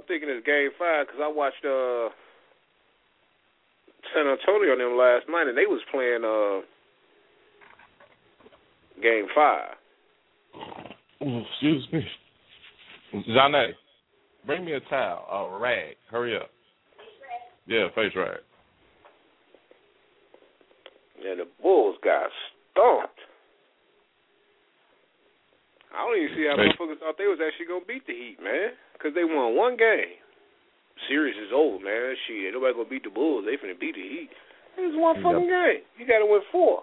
thinking it's Game 5 because I watched San Antonio and them last night, and they was playing Game 5. Ooh, excuse me. Johnny, bring me a towel, a rag. Hurry up. Yeah, face rag. Yeah, the Bulls got stomped. I don't even see how motherfuckers thought they was actually going to beat the Heat, man, because they won one game. Series is over, man. Shit, ain't nobody going to beat the Bulls. They finna beat the Heat. It was one fucking game. You got to win 4.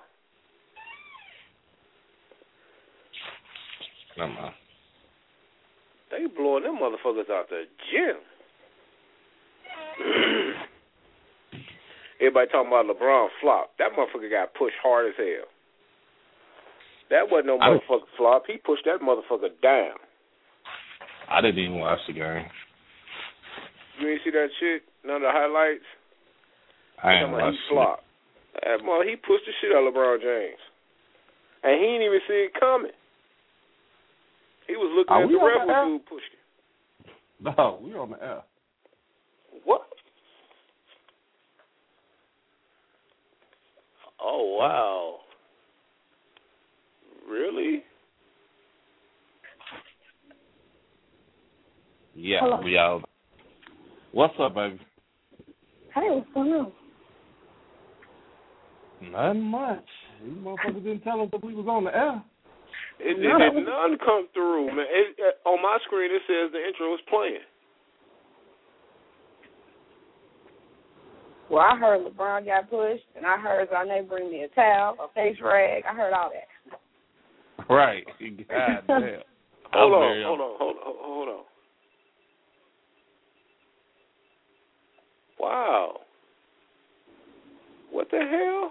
Never mind. They blowing them motherfuckers out the gym. Everybody talking about LeBron flop. That motherfucker got pushed hard as hell. That wasn't no motherfucker flop. He pushed that motherfucker down. I didn't even watch the game. You ain't see that shit? None of the highlights? I ain't watched it. Flop. He pushed the shit out of LeBron James. And he didn't even see it coming. He was looking at the rebel dude pushed him. No, we on the air. What? Oh, wow. Really? Yeah, hello. We out. What's up, baby? Hey, what's going on? Nothing much. You motherfuckers didn't tell us that we was on the air. It did none come through, man. On my screen, it says the intro was playing. Well, I heard LeBron got pushed, and I heard Zane bring me a towel, a face rag. I heard all that. Right. God damn. Hold on. Wow. What the hell?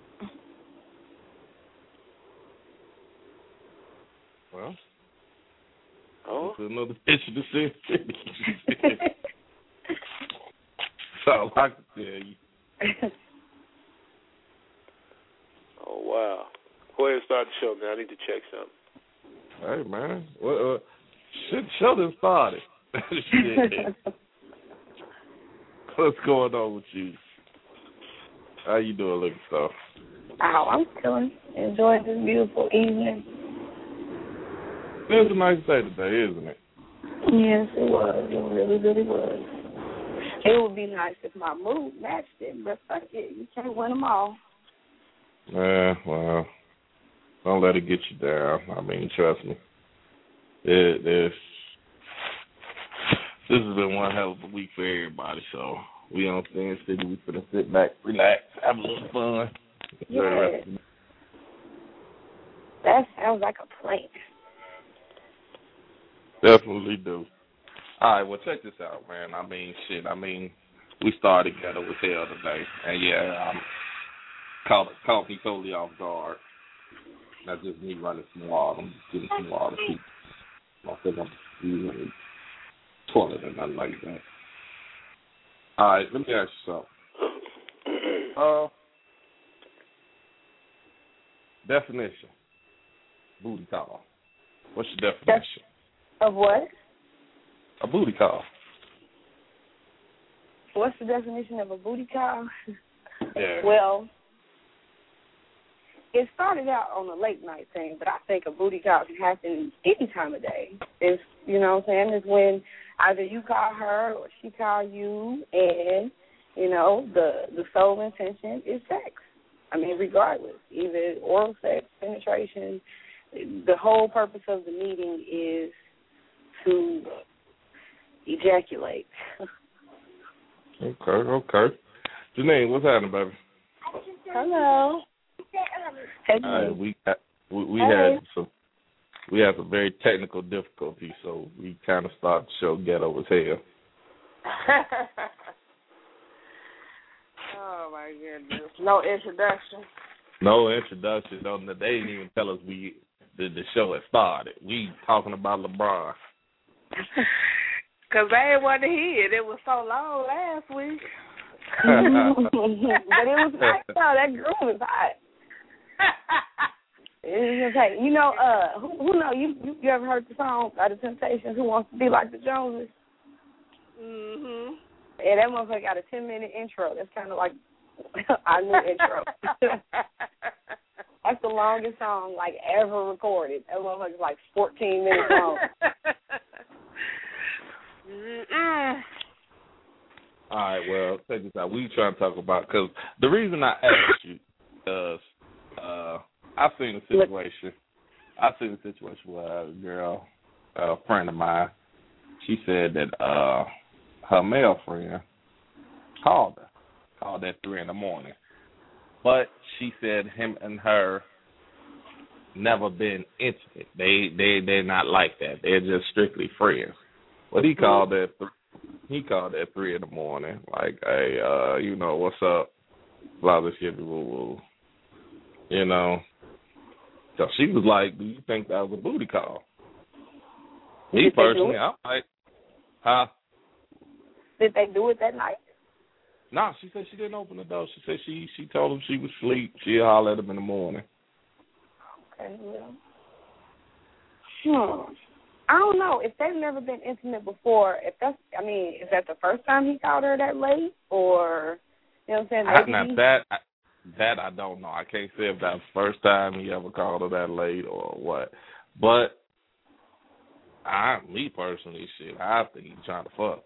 Well, oh, another picture to see. So I can tell you. Oh wow. Go ahead and start the show, man. I need to check something. Hey man, shit, show done started. Shit. What's going on with you? How you doing, Liquor Star? Oh, I'm chilling, enjoying this beautiful evening. It's a nice day today, isn't it? Yes, it was. It really, really was. It would be nice if my mood matched it, but fuck it. You can't win them all. Yeah, well, don't let it get you down. I mean, trust me. This has been one hell of a week for everybody, so we on Sin City. We finna sit back, relax, have a little fun. Yes. That sounds like a plan. Definitely do. All right, well, check this out, man. I mean, we started together with hell today. And, yeah, caught me totally off guard. Not just me running some water. I'm just getting some water. I don't think I'm using the toilet or nothing like that. All right, let me ask you something. Definition. Booty call. What's your definition? Of what? A booty call. What's the definition of a booty call? Yeah. Well, it started out on a late night thing, but I think a booty call can happen any time of day. It's, you know what I'm saying, it's when either you call her or she call you and, you know, the sole intention is sex. I mean, regardless, either oral sex, penetration, the whole purpose of the meeting is to ejaculate. Okay. Janine, what's happening, baby? Hello. Hey, we had some very technical difficulties, so we kind of started the show ghetto as hell. Oh my goodness! No introduction. No introduction. They didn't even tell us the show had started. We talking about LeBron. Because they ain't want to hear it. It was so long last week. But it was hot, though. That groove was hot. It was hot. You know, who know, you ever heard the song by The Temptations, Who Wants to Be Like the Joneses? Yeah, that motherfucker got a 10-minute intro. That's kind of like our new intro. That's the longest song like ever recorded. That motherfucker's like 14 minutes long. All right, well, check this out. We trying to talk about, because the reason I asked you, because I've seen a situation. I've seen a situation where a girl, a friend of mine, she said that her male friend called at 3 in the morning. But she said him and her never been intimate. They're not like that. They're just strictly friends. But he called at 3 in the morning, like, hey, you know, what's up? Blah, blah, shit, woo, woo. You know. So she was like, do you think that was a booty call? Me personally, I'm like, huh? Did they do it that night? No, she said she didn't open the door. She said she told him she was asleep. She'd holler at him in the morning. Okay, well. I don't know. If they've never been intimate before, is that the first time he called her that late? Or, you know what I'm saying? That I don't know. I can't say if that's the first time he ever called her that late or what. But me personally, I think he's trying to fuck.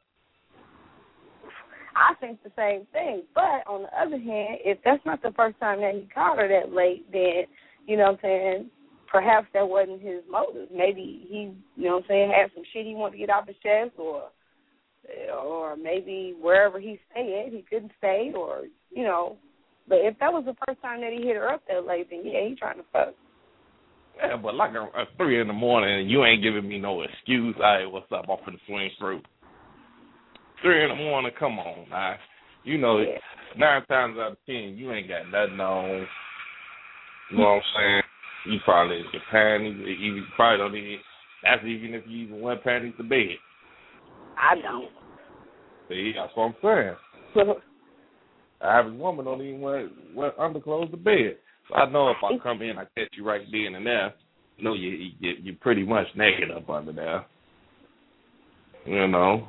I think the same thing. But on the other hand, if that's not the first time that he called her that late, then, you know what I'm saying, perhaps that wasn't his motive. Maybe he, you know what I'm saying, had some shit he wanted to get off his chest, or maybe wherever he stayed, he couldn't stay, or, you know. But if that was the first time that he hit her up that late, then, yeah, he's trying to fuck. Yeah, but like at 3 in the morning, and you ain't giving me no excuse. Hey, what's up? I'm finna swing through. 3 in the morning, come on, man. You know, 9 times out of 10, you ain't got nothing on. You know what I'm saying? You probably your panties. You probably don't even. That's even if you even wear panties to bed. I don't. See, that's what I'm saying. The average woman don't even wear underclothes to bed. So I know if I come in, I catch you right then and there. You know, you're pretty much naked up under there. You know,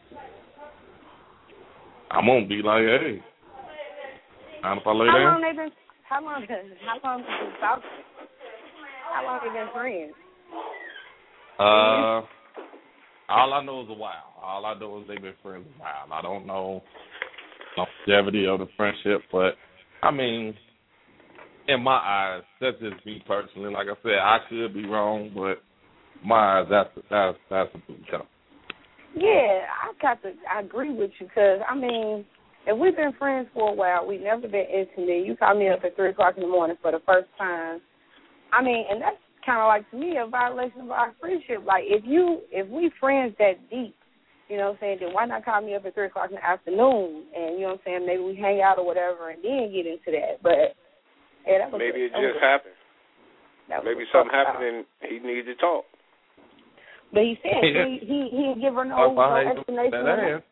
I won't be like, hey, how if I lay down? How long have they been talking? How long have they been friends? All I know is a while. All I know is they've been friends a while. I don't know longevity of the friendship, but I mean, in my eyes, that's just me personally. Like I said, I could be wrong, but my eyes, that's a booty call. Yeah, I agree with you, because I mean, if we've been friends for a while, we've never been intimate. You call me up at 3 o'clock in the morning for the first time. I mean, and that's kind of like, to me, a violation of our friendship. Like, if we friends that deep, you know what I'm saying, then why not call me up at 3 o'clock in the afternoon, and, you know what I'm saying, maybe we hang out or whatever and then get into that. But, yeah, that was maybe it just happened. Maybe something happened and he needed to talk. But he said he didn't give her no explanation.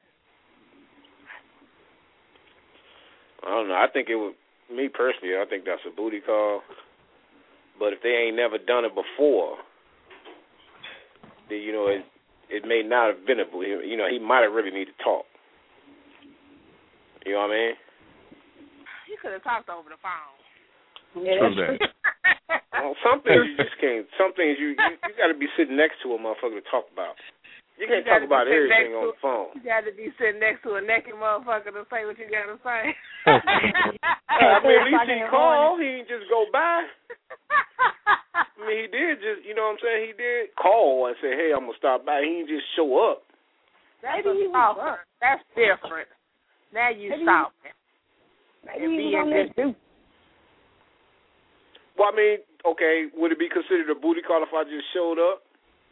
I don't know. I think it would, me personally, I think that's a booty call. But if they ain't never done it before, then, you know, it may not have been a booty. You know, he might have really needed to talk. You know what I mean? You could have talked over the phone. Yeah, that's true. Well, some things you just can't. Some things you got to be sitting next to a motherfucker to talk about. You can't talk about everything on the phone. You got to be sitting next to a naked motherfucker to say what you got to say. I mean, at least he called. He didn't just go by. I mean, he did just, you know what I'm saying? He did call and say, hey, I'm going to stop by. He didn't just show up. That's a stalker. That's different. Now you stalking. Maybe he was on there too. Well, I mean, okay, would it be considered a booty call if I just showed up?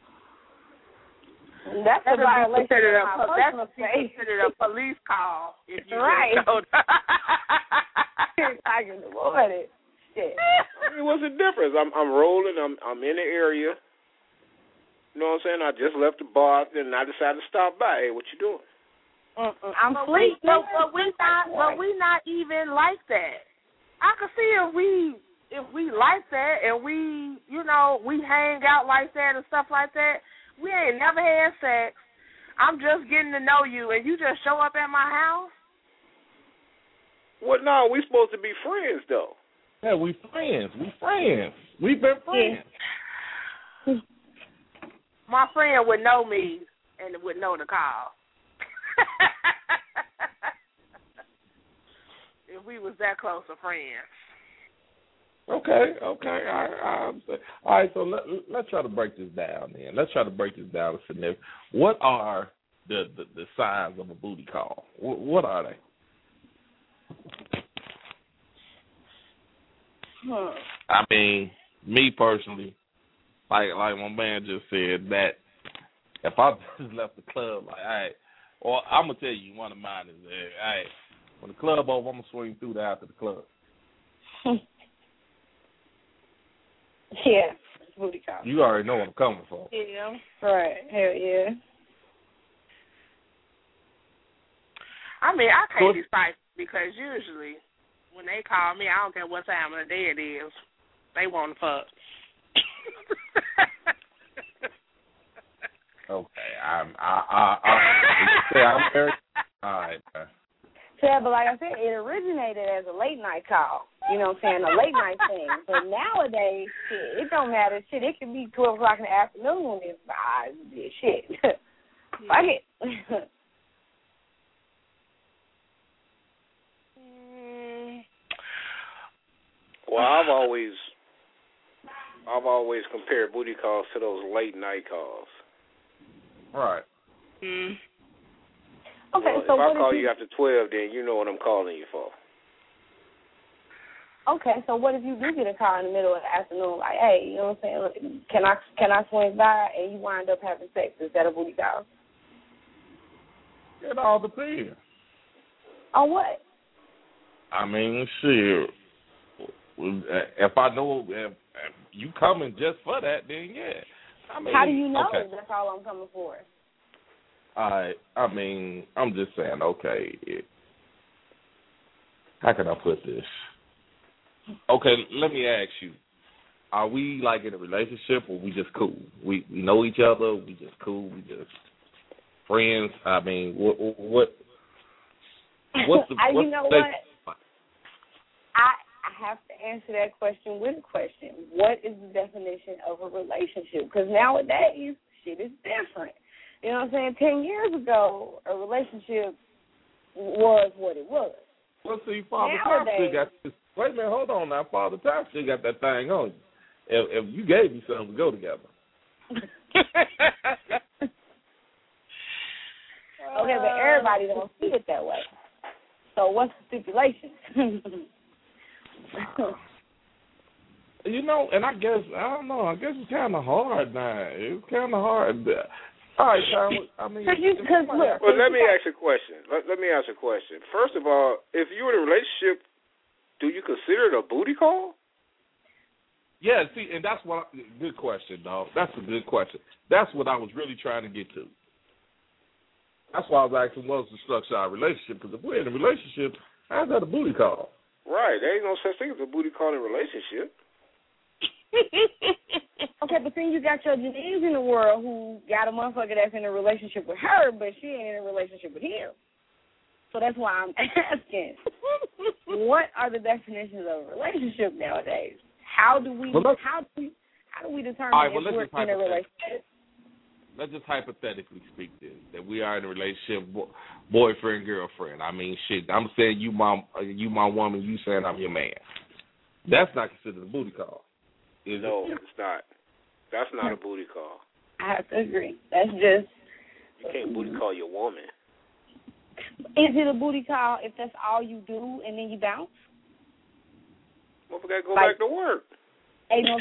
That's a violation. That's considered a police call. If you right. Showed up. I can avoid it. Shit. I mean, what's the difference? I'm rolling. I'm in the area. You know what I'm saying? I just left the bar, and I decided to stop by. Hey, what you doing? I'm asleep. But we not even like that. I can see if we like that and we hang out like that and stuff like that. We ain't never had sex. I'm just getting to know you, and you just show up at my house? Well, no, we supposed to be friends, though. Yeah, we friends. We've been friends. Yeah. My friend would know me and would know to call. If we was that close of friends. Okay. All right, so let's try to break this down then. Let's try to break this down to significant. What are the signs of a booty call? What are they? I mean, me personally, like my man just said, that if I just left the club, like, all right, or I'm going to tell you one of mine is, all right, when the club over, I'm going to swing through there after the club. Yeah, booty call. You already know what I'm coming for. Yeah, right. Hell yeah. I mean, I can't decipher because usually when they call me, I don't care what time of the day it is, they want to fuck. Okay, I'm very, all right. Yeah, but like I said, it originated as a late night call. You know what I'm saying? A late night thing. But nowadays, shit, it don't matter. Shit, it can be 12 o'clock in the afternoon if shit. Fuck it. Well, I've always compared booty calls to those late night calls. Right. Okay, well, so if I call you after 12, then you know what I'm calling you for. Okay, so what if you do get a call in the middle of the afternoon, like, hey, you know what I'm saying? Can I swing by, and you wind up having sex? Is that a booty call? It all depends. On what? I mean, shit. If I know if you coming just for that, then yeah. I mean, how do you know? Okay. That's all I'm coming for. I mean, I'm just saying, okay, how can I put this? Okay, let me ask you, are we like in a relationship or we just cool? We know each other, we just cool, we just friends? I mean, what's the you know what? I have to answer that question with a question. What is the definition of a relationship? Because nowadays, shit is different. You know what I'm saying? 10 years ago, a relationship was what it was. Well, see, Father Time still got this. Wait a minute, hold on now. Father Time still got that thing on you. If you gave me something to go together. Okay, but everybody don't see it that way. So what's the stipulation? You know, and I don't know. I guess it's kind of hard now. It's kind of hard. All right, Tom. I mean, well, let me ask you a question. Let me ask you a question. First of all, if you're in a relationship, do you consider it a booty call? Yeah, see, and that's what. Good question, dog. That's a good question. That's what I was really trying to get to. That's why I was asking, what's the structure of our relationship? Because if we're in a relationship, how's that a booty call? Right. There ain't no such thing as a booty call in a relationship. Okay, but then you got your Janines in the world who got a motherfucker that's in a relationship with her, but she ain't in a relationship with him. So that's why I'm asking, what are the definitions of a relationship nowadays? How do we determine if we're in a relationship? Let's just hypothetically speak then, that we are in a relationship, boyfriend, girlfriend. I mean, shit, I'm saying you my woman, you saying I'm your man. That's not considered a booty call. No, it's not. That's not a booty call. I have to agree. That's just... You can't booty call your woman. Is it a booty call if that's all you do and then you bounce? Well, we got to go back to work. Ain't no...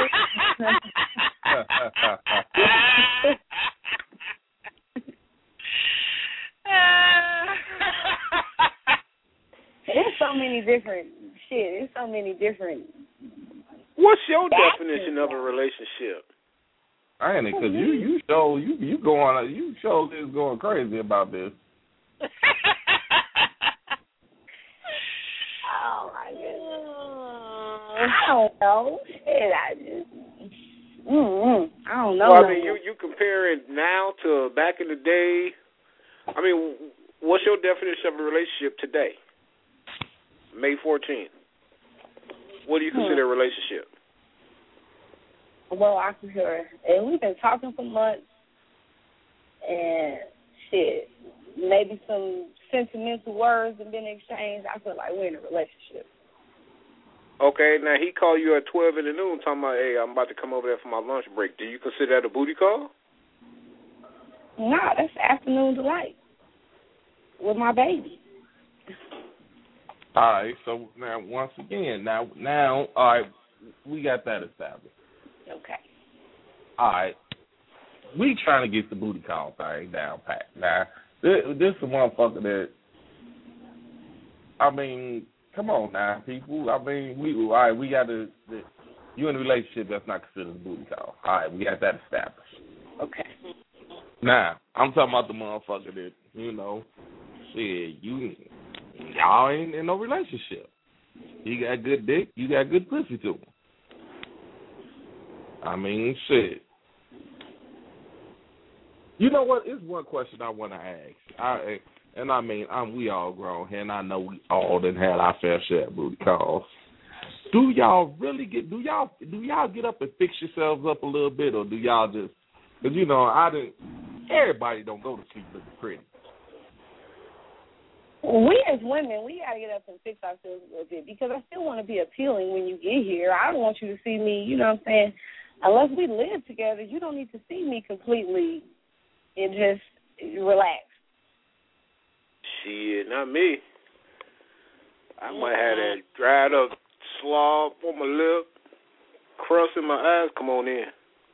There's so many different shit. There's so many different... What's your definition of a relationship? I ain't, because you show this going crazy about this. Oh my goodness! I don't know. Shit, I don't know. Well, I mean, you compare it now to back in the day. I mean, what's your definition of a relationship today? May 14th. What do you consider a relationship? Well, I consider, and we've been talking for months, and shit, maybe some sentimental words have been exchanged. I feel like we're in a relationship. Okay, now he called you at 12 in the noon talking about, hey, I'm about to come over there for my lunch break. Do you consider that a booty call? Nah, that's afternoon delight with my baby. All right, so now once again, now, all right, we got that established. Okay. All right, we trying to get the booty call thing down pat. Now, this is a motherfucker that, I mean, come on now, people. I mean, we got to, you in a relationship that's not considered a booty call. All right, we got that established. Okay. Now, I'm talking about the motherfucker that, shit, y'all ain't in no relationship. He got good dick, you got good pussy to him. I mean, shit. You know what? It's one question I want to ask. We all grown here, and I know we all done had our fair share of booty calls. Do y'all really do y'all get up and fix yourselves up a little bit, or do y'all just, because, everybody don't go to sleep looking pretty. We as women, we got to get up and fix ourselves a little bit, because I still want to be appealing when you get here. I don't want you to see me, unless we live together, you don't need to see me completely and just relax. Shit, not me. I might have that dried up slob on my lip, crust in my eyes. Come on in.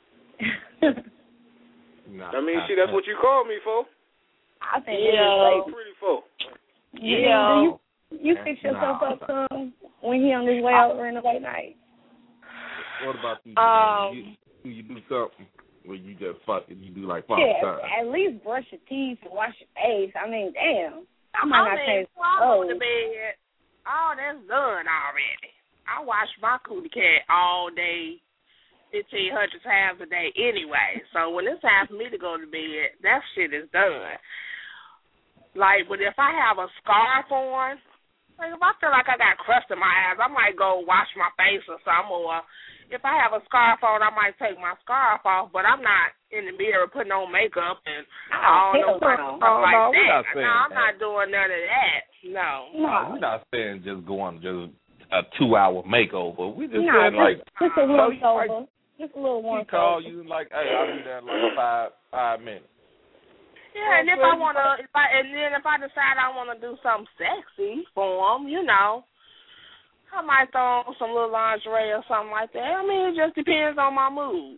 That's what you call me for. I think pretty for. Yeah. You fix yourself up some when he on his way over in the late night. What about you? You do something where you just fucking, you do like 5 times. At least brush your teeth and wash your face. I mean, damn. I might not change. On the bed. All that's done already. I wash my cootie cat all day, 1,500 times a day anyway. So when it's time for me to go to bed, that shit is done. Like, but if I have a scarf on, like if I feel like I got crust in my eyes, I might go wash my face or something. Or if I have a scarf on, I might take my scarf off. But I'm not in the mirror putting on makeup and all no stuff like that. I'm not doing none of that. No, we're not saying just going just a 2-hour makeover. We just saying like just a little over, just a little one. He call you like, hey, I'll be there in like 5 minutes. Yeah, and if I decide I want to do something sexy for him, I might throw on some little lingerie or something like that. I mean, it just depends on my mood.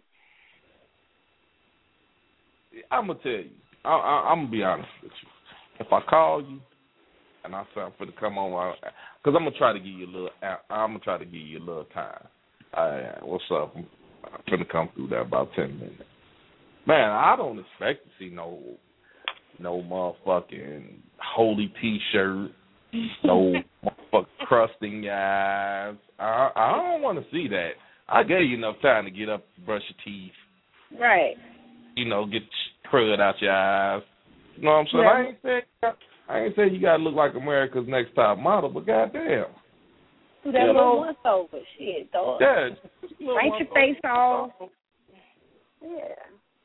I'm gonna tell you, I'm gonna be honest with you. If I call you and I say I'm finna come on, because I'm gonna try to give you a little time. What's up? I'm finna come through there about 10 minutes. Man, I don't expect to see no motherfucking holy T-shirt, no motherfucking crusting your eyes. I don't want to see that. I gave you enough time to get up, brush your teeth. Right. Get crud out your eyes. You know what I'm saying? Yeah. I ain't saying you got to look like America's Next Top Model, but goddamn. Do that little once over. Shit, dog. Yeah. Paint your face off. Yeah.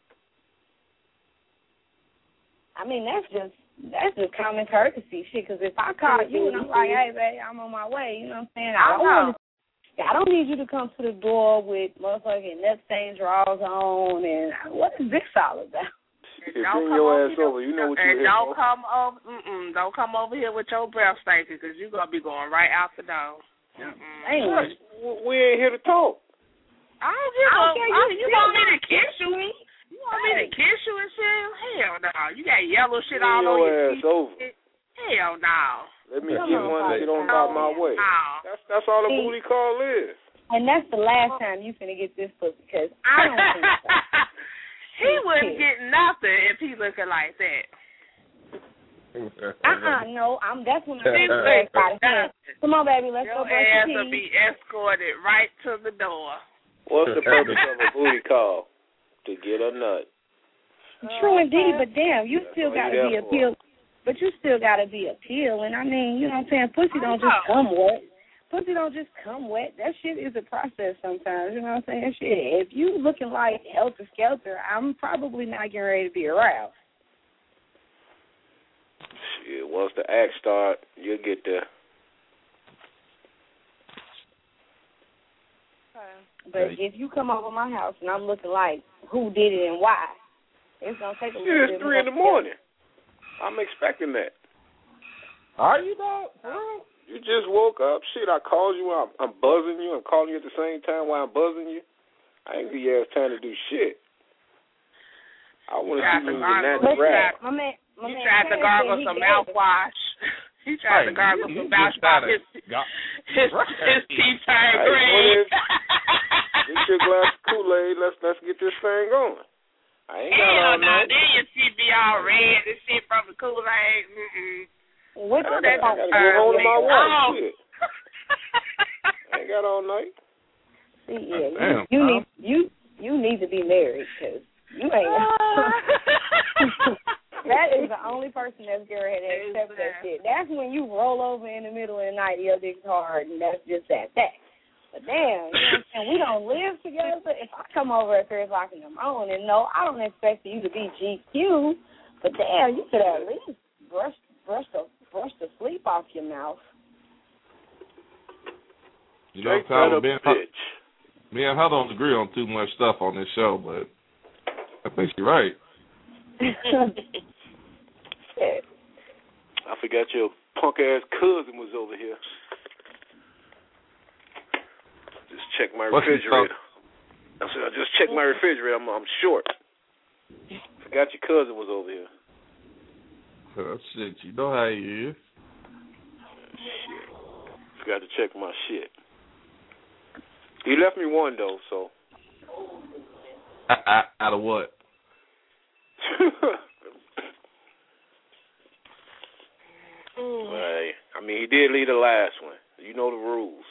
I mean, that's just common courtesy shit. Because if I call you and I'm like, hey, babe, I'm on my way, you know what I'm saying? I don't need you to come to the door with motherfucking nut stained drawers on. And what is this all about? Bring your ass over. You know what you're here for. Don't come over here with your breath stinking, because you're gonna be going right out the door. Hey. We ain't here to talk. I don't care. You want me to kiss you? You want me to kiss you and shit? Hell no. You got yellow shit all on your teeth. Over. Hell no. Let me get one and get on about my way. No. That's all a booty call is. And that's the last time you finna get this pussy, because I don't think so. He wouldn't get nothing if he looking like that. No, that's when I'm out of hand. Come on, baby, let's go brush your teeth. Your ass will be escorted right to the door. What's the purpose of a booty call? To get a nut. True indeed, but damn, you still got to be appealing. But you still got to be appealing. I mean, you know what I'm saying? Pussy don't just come wet. Pussy don't just come wet. That shit is a process sometimes. You know what I'm saying? Shit, if you looking like helter skelter, I'm probably not getting ready to be aroused. Shit, once the act start, you'll get there. But if you come over my house and I'm looking like who did it and why, it's going to take a little bit. It's 3 in the morning. I'm expecting that. Are you, dog? For real? You just woke up. Shit, I called you. I'm buzzing you. I'm calling you at the same time while I'm buzzing you. I ain't give you ass time to do shit. I want to see you in your natural rap. You tried to gargle some mouthwash. He tried to gargle some mouthwash. His teeth turned green. Get your glass of Kool-Aid. Let's get this thing going. I ain't got all night. Then your teeth be all red and shit from the Kool-Aid. What the I gotta go home to my wife. Shit. I ain't got all night. See, yeah, you need to be married because you ain't. That is the only person that's getting ready to accept that shit. That's when you roll over in the middle of the night, your dick's hard, and that's just that. But damn, you know what I'm saying? We don't live together. If I come over at 3 o'clock in the morning, no, I don't expect you to be GQ. But damn, you could at least brush the sleep off your mouth. You know, Tyler, me and her don't agree on too much stuff on this show, but I think she's right. I forgot your punk ass cousin was over here. Just check my refrigerator. I said I just checked my refrigerator. I'm short. Forgot your cousin was over here. Oh, shit, you know how he is. Shit. Forgot to check my shit. He left me one though, so. Out of what? Right. I mean, he did leave the last one. You know the rules.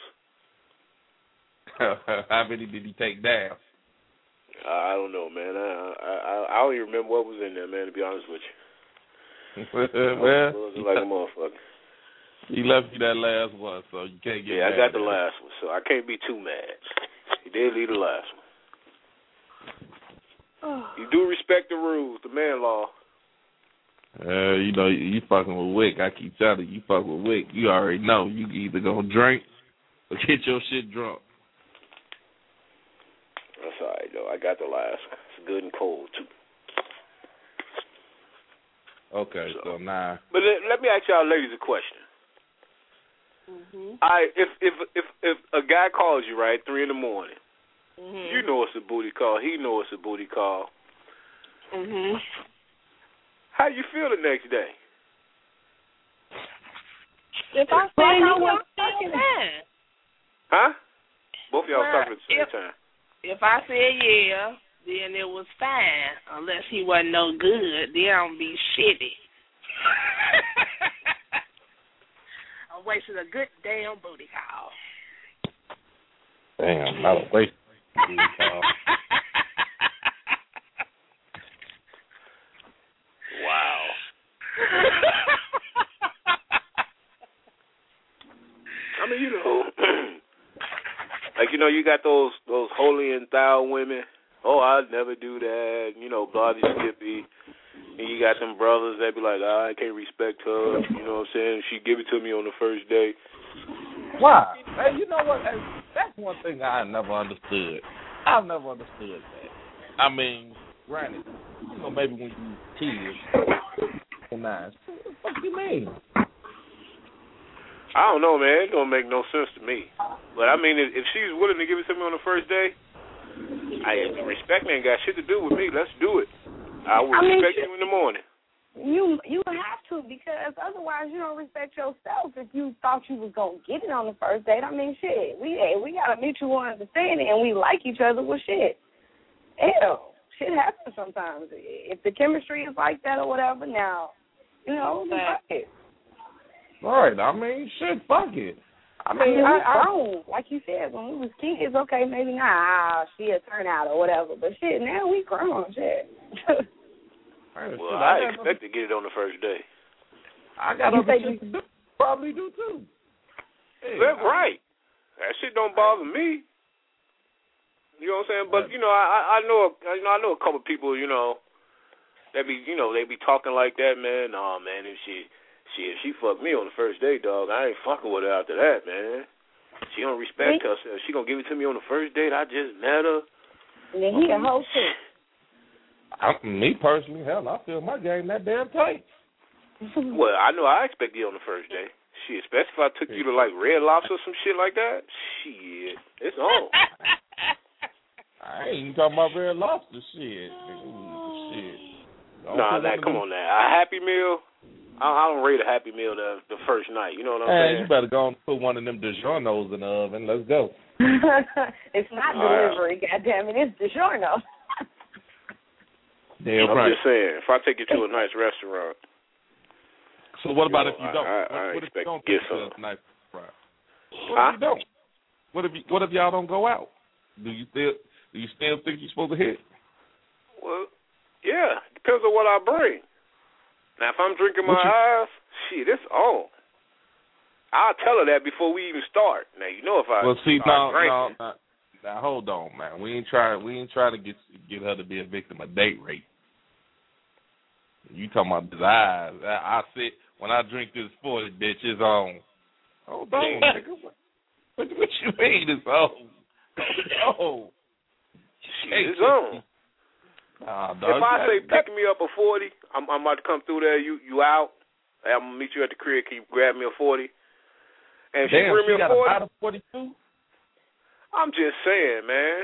How many did he take down? I don't know, man. I don't even remember what was in there, man, to be honest with you. Well, it was like a motherfucker. He left you that last one, so you can't get mad. I got the last one, so I can't be too mad. He did leave the last one. You do respect the rules, the man law. You know, you fucking with Wick. I keep telling you, fuck with Wick. You already know. You either gonna drink or get your shit drunk. That's all right, though. I got the last one. It's good and cold, too. Okay, so now. But let me ask y'all ladies a question. Mm-hmm. If a guy calls you, right, 3 in the morning, mm-hmm. you know it's a booty call. He know it's a booty call. Mm-hmm. How you feel the next day? If I say I was fucking huh? Both of y'all was talking at the same time. If I said yeah, then it was fine. Unless he wasn't no good, then I'm be shitty. I'm wasting a good damn booty call. Damn, not a waste of booty call. Wow. I mean, you know, like, you know, you got those holy and thou women. Oh, I'd never do that. You know, bloody Skippy. And you got them brothers that be like, I can't respect her. You know what I'm saying? She give it to me on the first day. Why? Hey, you know what? That's one thing I never understood. I've never understood that. I mean, granted, you know, maybe when you kids, nice. What the fuck you mean? I don't know, man. It don't make no sense to me. But I mean, if she's willing to give it to me on the first day, respect ain't got shit to do with me. Let's do it. I will respect you in the morning. You have to, because otherwise you don't respect yourself if you thought you was gonna get it on the first date. I mean, shit, we got a mutual understanding and we like each other. Well, shit, hell, shit happens sometimes. If the chemistry is like that or whatever, now, you know, fuck it. Right, I mean, shit, fuck it. I mean, we grown. Like you said, when we was kids, okay, maybe not. She'll turn out or whatever. But shit, now we grown. Shit. Well, I expect to get it on the first day. I got other shit to do. Probably do too. Hey, that's right. That shit don't bother me. You know what I'm saying? But I know a couple of people. They be talking like that, man. Nah, man, if she fucked me on the first day, dog, I ain't fucking with her after that, man. She don't respect herself. She gonna give it to me on the first date. I just met her. And then he a whole shit. Me personally, hell, I feel my game that damn tight. Well, I know I expect you on the first day. Shit, especially if I took you to like Red Lobster or some shit like that. Shit, it's on. I ain't even talking about Red Lobster shit. Shit. Nah, come on now. A Happy Meal. I don't rate a Happy Meal the first night. You know what I'm saying? You better go and put one of them DiGiorno's in the oven. Let's go. It's not delivery, goddammit. It's DiGiorno. I'm just saying, if I take you to a nice restaurant. So what about if you don't? I what if you don't get take some. a nice restaurant? What if you don't? What if y'all don't go out? Do you still think you're supposed to hit? Well, yeah. Depends on what I bring. Now, if I'm drinking my eyes, shit, it's on. I'll tell her that before we even start. Now, if I start drinking. Now hold on, man. We ain't trying to get her to be a victim of date rape. You talking about his eyes? I sit when I drink this 40, bitch, it's on. Hold on, nigga. What you mean it's on? Oh, it's on. Nah, dog, if I say pick me up a 40, I'm about to come through there. You out? I'm gonna meet you at the crib. Can you grab me a 40? And she bring me a 40. 42. I'm just saying, man.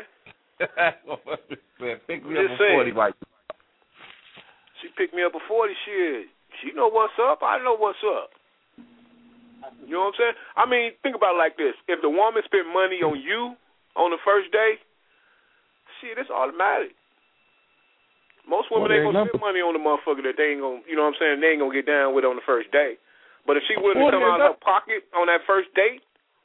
Pick me up a 40 like. She picked me up a 40. Shit, she know what's up. I know what's up. You know what I'm saying? I mean, think about it like this: if the woman spent money on you on the first day, shit, it's automatic. Most women ain't gonna spend money on the motherfucker that they ain't gonna, you know what I'm saying? They ain't gonna get down with on the first day. But if she willing to come out of her pocket on that first date,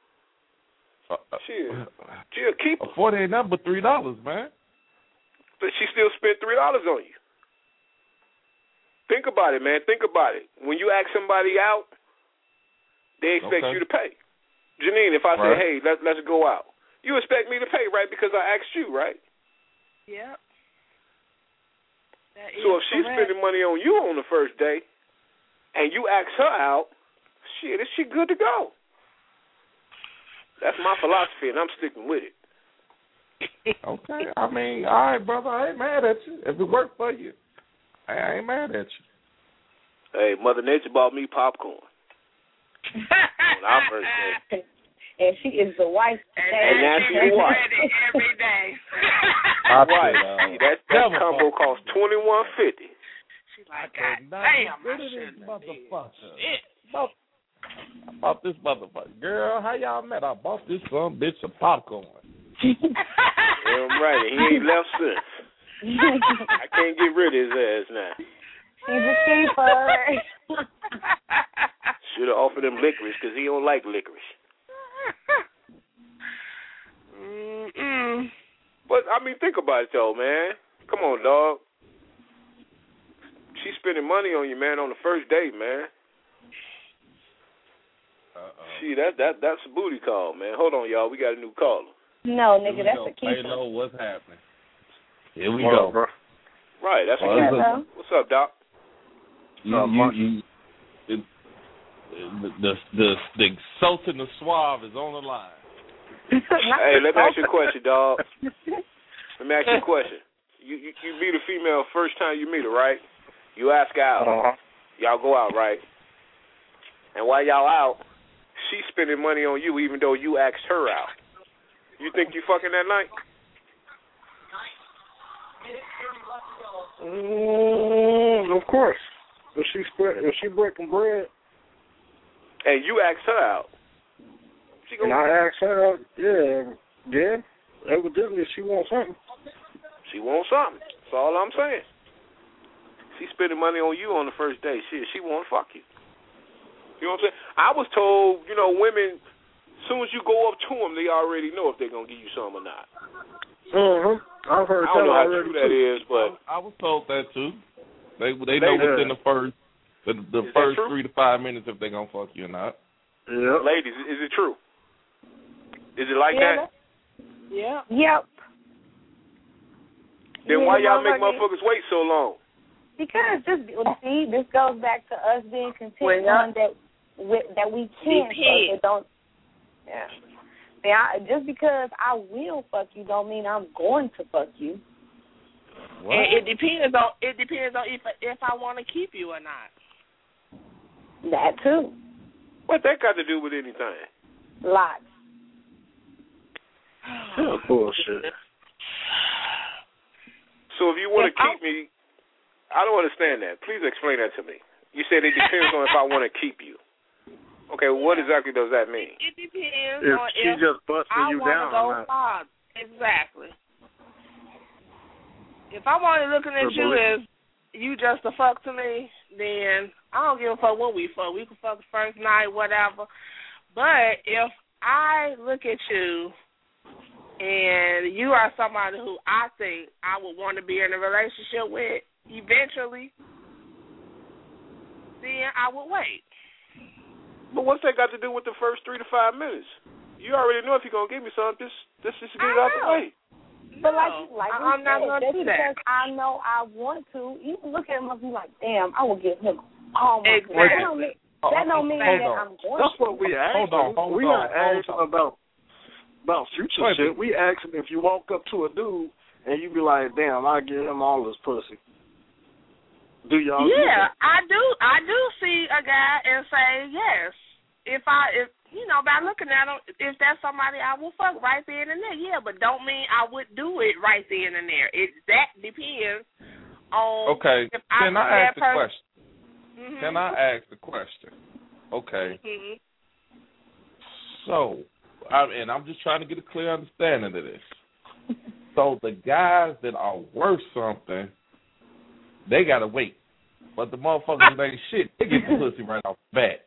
she'll keep her. A 40 ain't nothing but $3, man. But she still spent $3 on you. Think about it, man. Think about it. When you ask somebody out, they expect you to pay. Janine, if I say, hey, let's go out, you expect me to pay, right? Because I asked you, right? Yep. So if she's spending money on you on the first day and you ask her out, shit, is she good to go? That's my philosophy, and I'm sticking with it. Okay. I mean, all right, brother. I ain't mad at you. If it worked for you, I ain't mad at you. Hey, Mother Nature bought me popcorn on our first day. And she is the wife. And now she's the wife. Every day. Right. That combo costs $21.50. She's like, God damn, I shouldn't have did. I bought this motherfucker. Girl, how y'all met? I bought this some bitch of popcorn. Damn right. He ain't left since. I can't get rid of his ass now. He's a keeper. Should have offered him licorice because he don't like licorice. But, I mean, think about it, though, man. Come on, dog. She's spending money on you, man, on the first date, man. See, that's a booty call, man. Hold on, y'all. We got a new caller. No, nigga, that's a keeper. Hello, what's happening? Here we go. Bro. Right, that's a keeper. What's up, Doc? The Sultan of Suave is on the line. Hey, let me ask you a question, dog. Let me ask you a question. You meet a female first time you meet her, right? You ask her out. Y'all go out, right? And while y'all out, she's spending money on you even though you asked her out. You think you fucking that night? Of course. If she breaking bread. And you asked her out. And I asked her out, yeah. Evidently she wants something. She wants something. That's all I'm saying. She's spending money on you on the first day. She won't fuck you. You know what I'm saying? I was told, women, as soon as you go up to them, they already know if they're gonna give you some or not. I've heard I don't know how already true that is, but I was told that too. They know within the first 3 to 5 minutes if they're gonna fuck you or not. Yeah. Ladies, is it true? Is it like that? Yeah. Yep. Then why y'all make motherfuckers wait so long? Because this goes back to us being content on that we can fuck, but don't. Yeah. Just because I will fuck you don't mean I'm going to fuck you. What? And it depends on if I want to keep you or not. That too. What that got to do with anything? Lots. Bullshit. So if you want to keep me, I don't understand that. Please explain that to me. You said it depends on if I want to keep you. Okay, what exactly does that mean? It depends if on she just busting you down. I want to go far. Exactly. If I'm only looking at you as you just a fuck to me, then I don't give a fuck what we fuck. We can fuck the first night, whatever. But if I look at you and you are somebody who I think I would want to be in a relationship with eventually, then I would wait. But what's that got to do with the first 3 to 5 minutes? You already know if you're going to give me something, just get it out the way. But like I'm not going to do that. Because I know I want to. You can look at him and be like, damn, I will give him all my exactly. That don't mean that I'm going That's to. what we asked. We not asking about future shit. We asking if you walk up to a dude and you be like, damn, I give him all his pussy. Do y'all? Yeah, I do. I do see a guy and say yes. If by looking at him, if that's somebody I will fuck right then and there, yeah. But don't mean I would do it right then and there. That depends on. Okay. Can I ask the question? Mm-hmm. Can I ask the question? Okay. Mm-hmm. So, I'm just trying to get a clear understanding of this. So the guys that are worth something, they gotta wait. But the motherfuckers that ain't shit, they get the pussy right off the bat.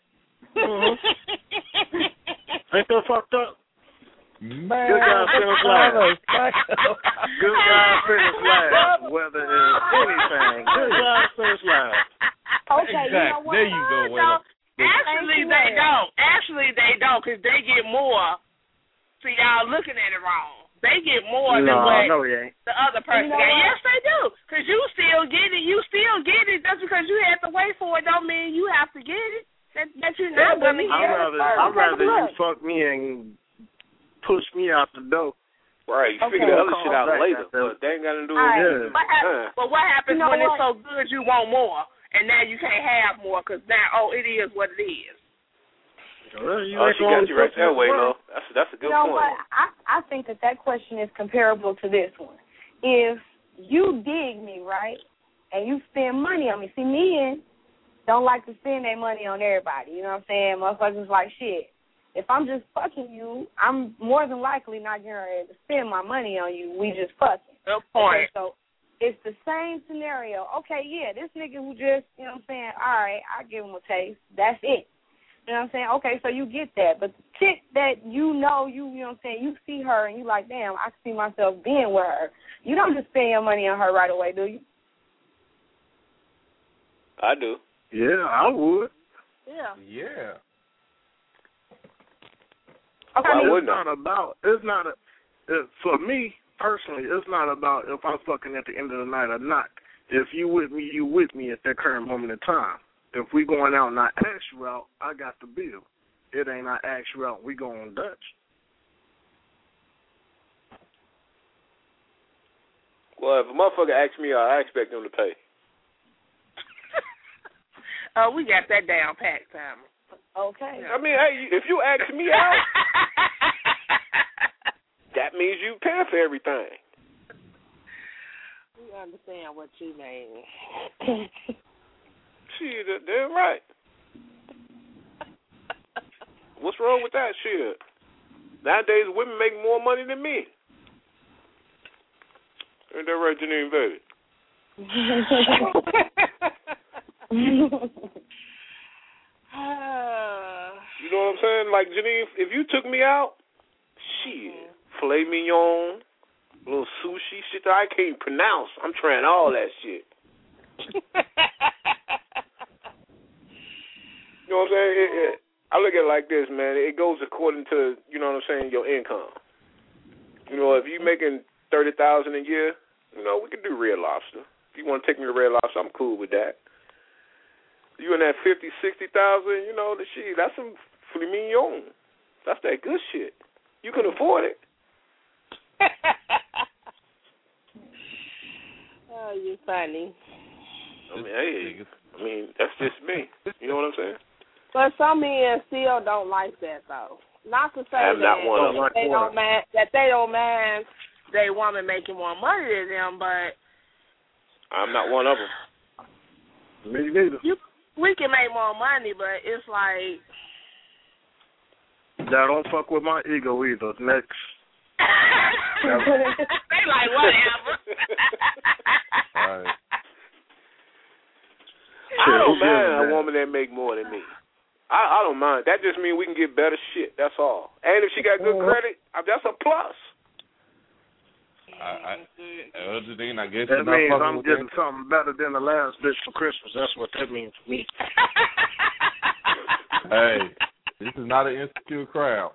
Ain't that fucked up? Man, good guys finish last. Good guys finish last. Whether it's anything, good guys finish last. Okay, exactly. You know what? There you go. Actually, they don't. Actually, they don't, because they get more. See, y'all looking at it wrong. They get more than what the other person got. Yes, they do. Because you still get it. You still get it. Just because you have to wait for it don't mean you have to get it. That you're not going to get it. I'd rather you fuck me and push me out the door. Right. You figure the other shit out later. But they ain't got to do with it. But what happens when it's so good you want more? And now you can't have more because now, it is what it is. She got you right that way, though. That's a good point. What? I think that question is comparable to this one. If you dig me, right, and you spend money on me, see, men don't like to spend their money on everybody. You know what I'm saying? Motherfuckers like shit. If I'm just fucking you, I'm more than likely not getting ready to spend my money on you. We just fucking. Good point. Okay, so it's the same scenario. Okay, yeah, this nigga who just, you know what I'm saying, all right, I give him a taste. That's it. You know what I'm saying? Okay, so you get that. But the chick that you know what I'm saying, you see her and you like, damn, I can see myself being with her. You don't just spend your money on her right away, do you? I do. Yeah, I would. Yeah. Okay. For me, personally, it's not about if I'm fucking at the end of the night or not. If you with me, you with me at that current moment in time. If we going out and I ask you out, I got the bill. It ain't I ask you out, we going Dutch. Well, if a motherfucker asks me out, I expect them to pay. We got that down pat, Tom. Okay. I mean, hey, if you ask me out, that means you paying for everything. We understand what you mean. Shit, damn right. What's wrong with that shit? Nowadays, women make more money than men. Ain't that right, Janine, baby? You know what I'm saying? Like, Janine, if you took me out, shit, filet mignon, little sushi, shit that I can't pronounce. I'm trying all that shit. You know what I'm saying? I look at it like this, man. It goes according to, you know what I'm saying, your income. You know, if you making $30,000 a year, you know, we can do Red Lobster. If you want to take me to Red Lobster, I'm cool with that. You in that $50,000, $60,000, you know, the shit, that's some filet mignon. That's that good shit. You can afford it. Oh, you're funny. I mean, that's just me. You know what I'm saying? But some men still don't like that, though. Not to say that they don't mind their woman making more money than them, but I'm not one of them. Me neither. We can make more money, but it's like that don't fuck with my ego either. Next. They like whatever. Right. I don't mind a woman that make more than me. I don't mind. That just means we can get better shit. That's all. And if she got good credit, that's a plus. I guess that means I'm getting something better than the last bitch for Christmas. That's what that means for me. Hey, this is not an insecure crowd.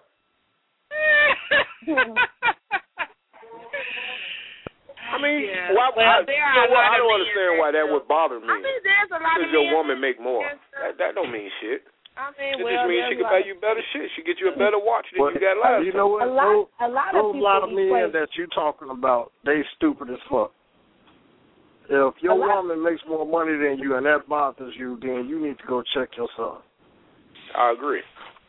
I mean, yeah. I don't understand why that would bother me. I mean, there's a lot of because your woman make more. That don't mean shit. I mean, it just means she can buy you better shit. She get you a better watch than you got last time. You know what? A lot of men that you talking about, they stupid as fuck. If your woman makes more money than you and that bothers you, then you need to go check yourself. I agree.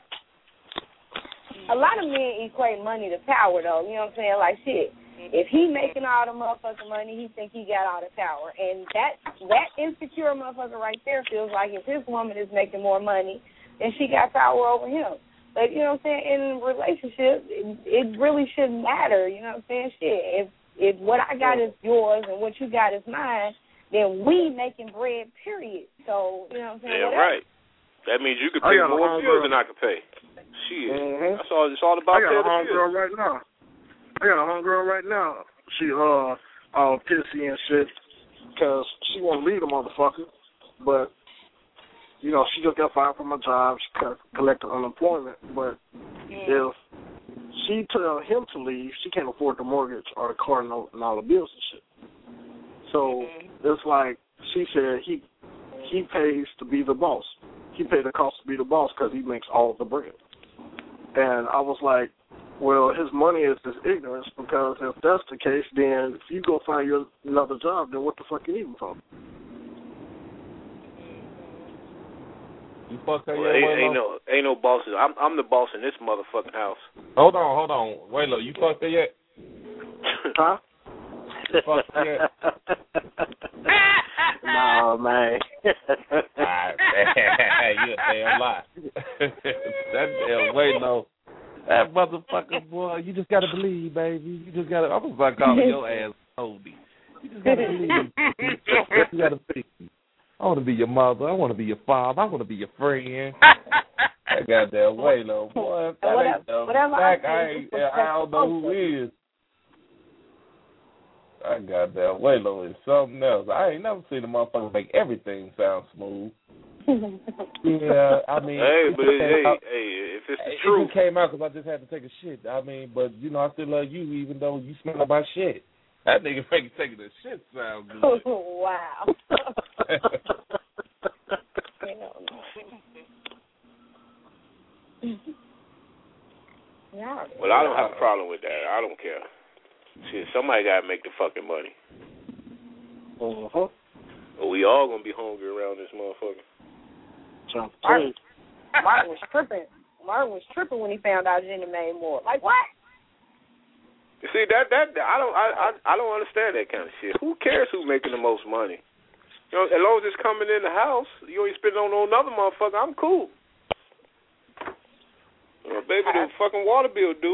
A lot of men equate money to power, though. You know what I'm saying? Like, shit, if he making all the motherfucking money, he think he got all the power. And that insecure motherfucker right there feels like if his woman is making more money, then she got power over him. But, you know what I'm saying, in a relationship, it really shouldn't matter. You know what I'm saying? Shit, if what I got is yours and what you got is mine, then we making bread, period. So, you know what I'm saying? Yeah, right. That means you could pay more bills than I could pay. Shit. That's all. It's all about I got a homegirl right now. She all pissy and shit because she won't leave the motherfucker, but you know she just got fired from her job. She collected unemployment, but if she tell him to leave, she can't afford the mortgage or the car note and all the bills and shit. So it's like she said he pays to be the boss. He paid the cost to be the boss because he makes all the bread. And I was like, well, his money is his ignorance, because if that's the case, then if you go find you another job, then what the fuck you need him for? You fuck her ain't no bosses. I'm the boss in this motherfucking house. Hold on. Wait, look, you fucked her yet? Huh? You fucked her yet? No, man. You a damn lie. That motherfucker, boy, you just gotta believe, baby. You just gotta. I was about to call your ass Cody. You just gotta believe. You gotta believe. I want to be your mother. I want to be your father. I want to be your friend. That goddamn Waylo, boy. If that ain't the fact, I don't know who is. I goddamn Waylo is something else. I ain't never seen a motherfucker make everything sound smooth. Yeah, I mean. Hey, but if it's the truth. It came out because I just had to take a shit. I mean, but, you know, I still love you even though you smell like my shit. That nigga making taking the shit sound good. Wow. Well, I don't have a problem with that. I don't care. Shit, somebody got to make the fucking money. Uh-huh. Well, we all going to be hungry around this motherfucker. Martin was tripping. Martin was tripping when he found out Jenny made more. Like, what? You see, that I don't understand that kind of shit. Who cares who's making the most money? You know, as long as it's coming in the house, you ain't spending on another motherfucker, I'm cool. You know, baby, the fucking water bill due.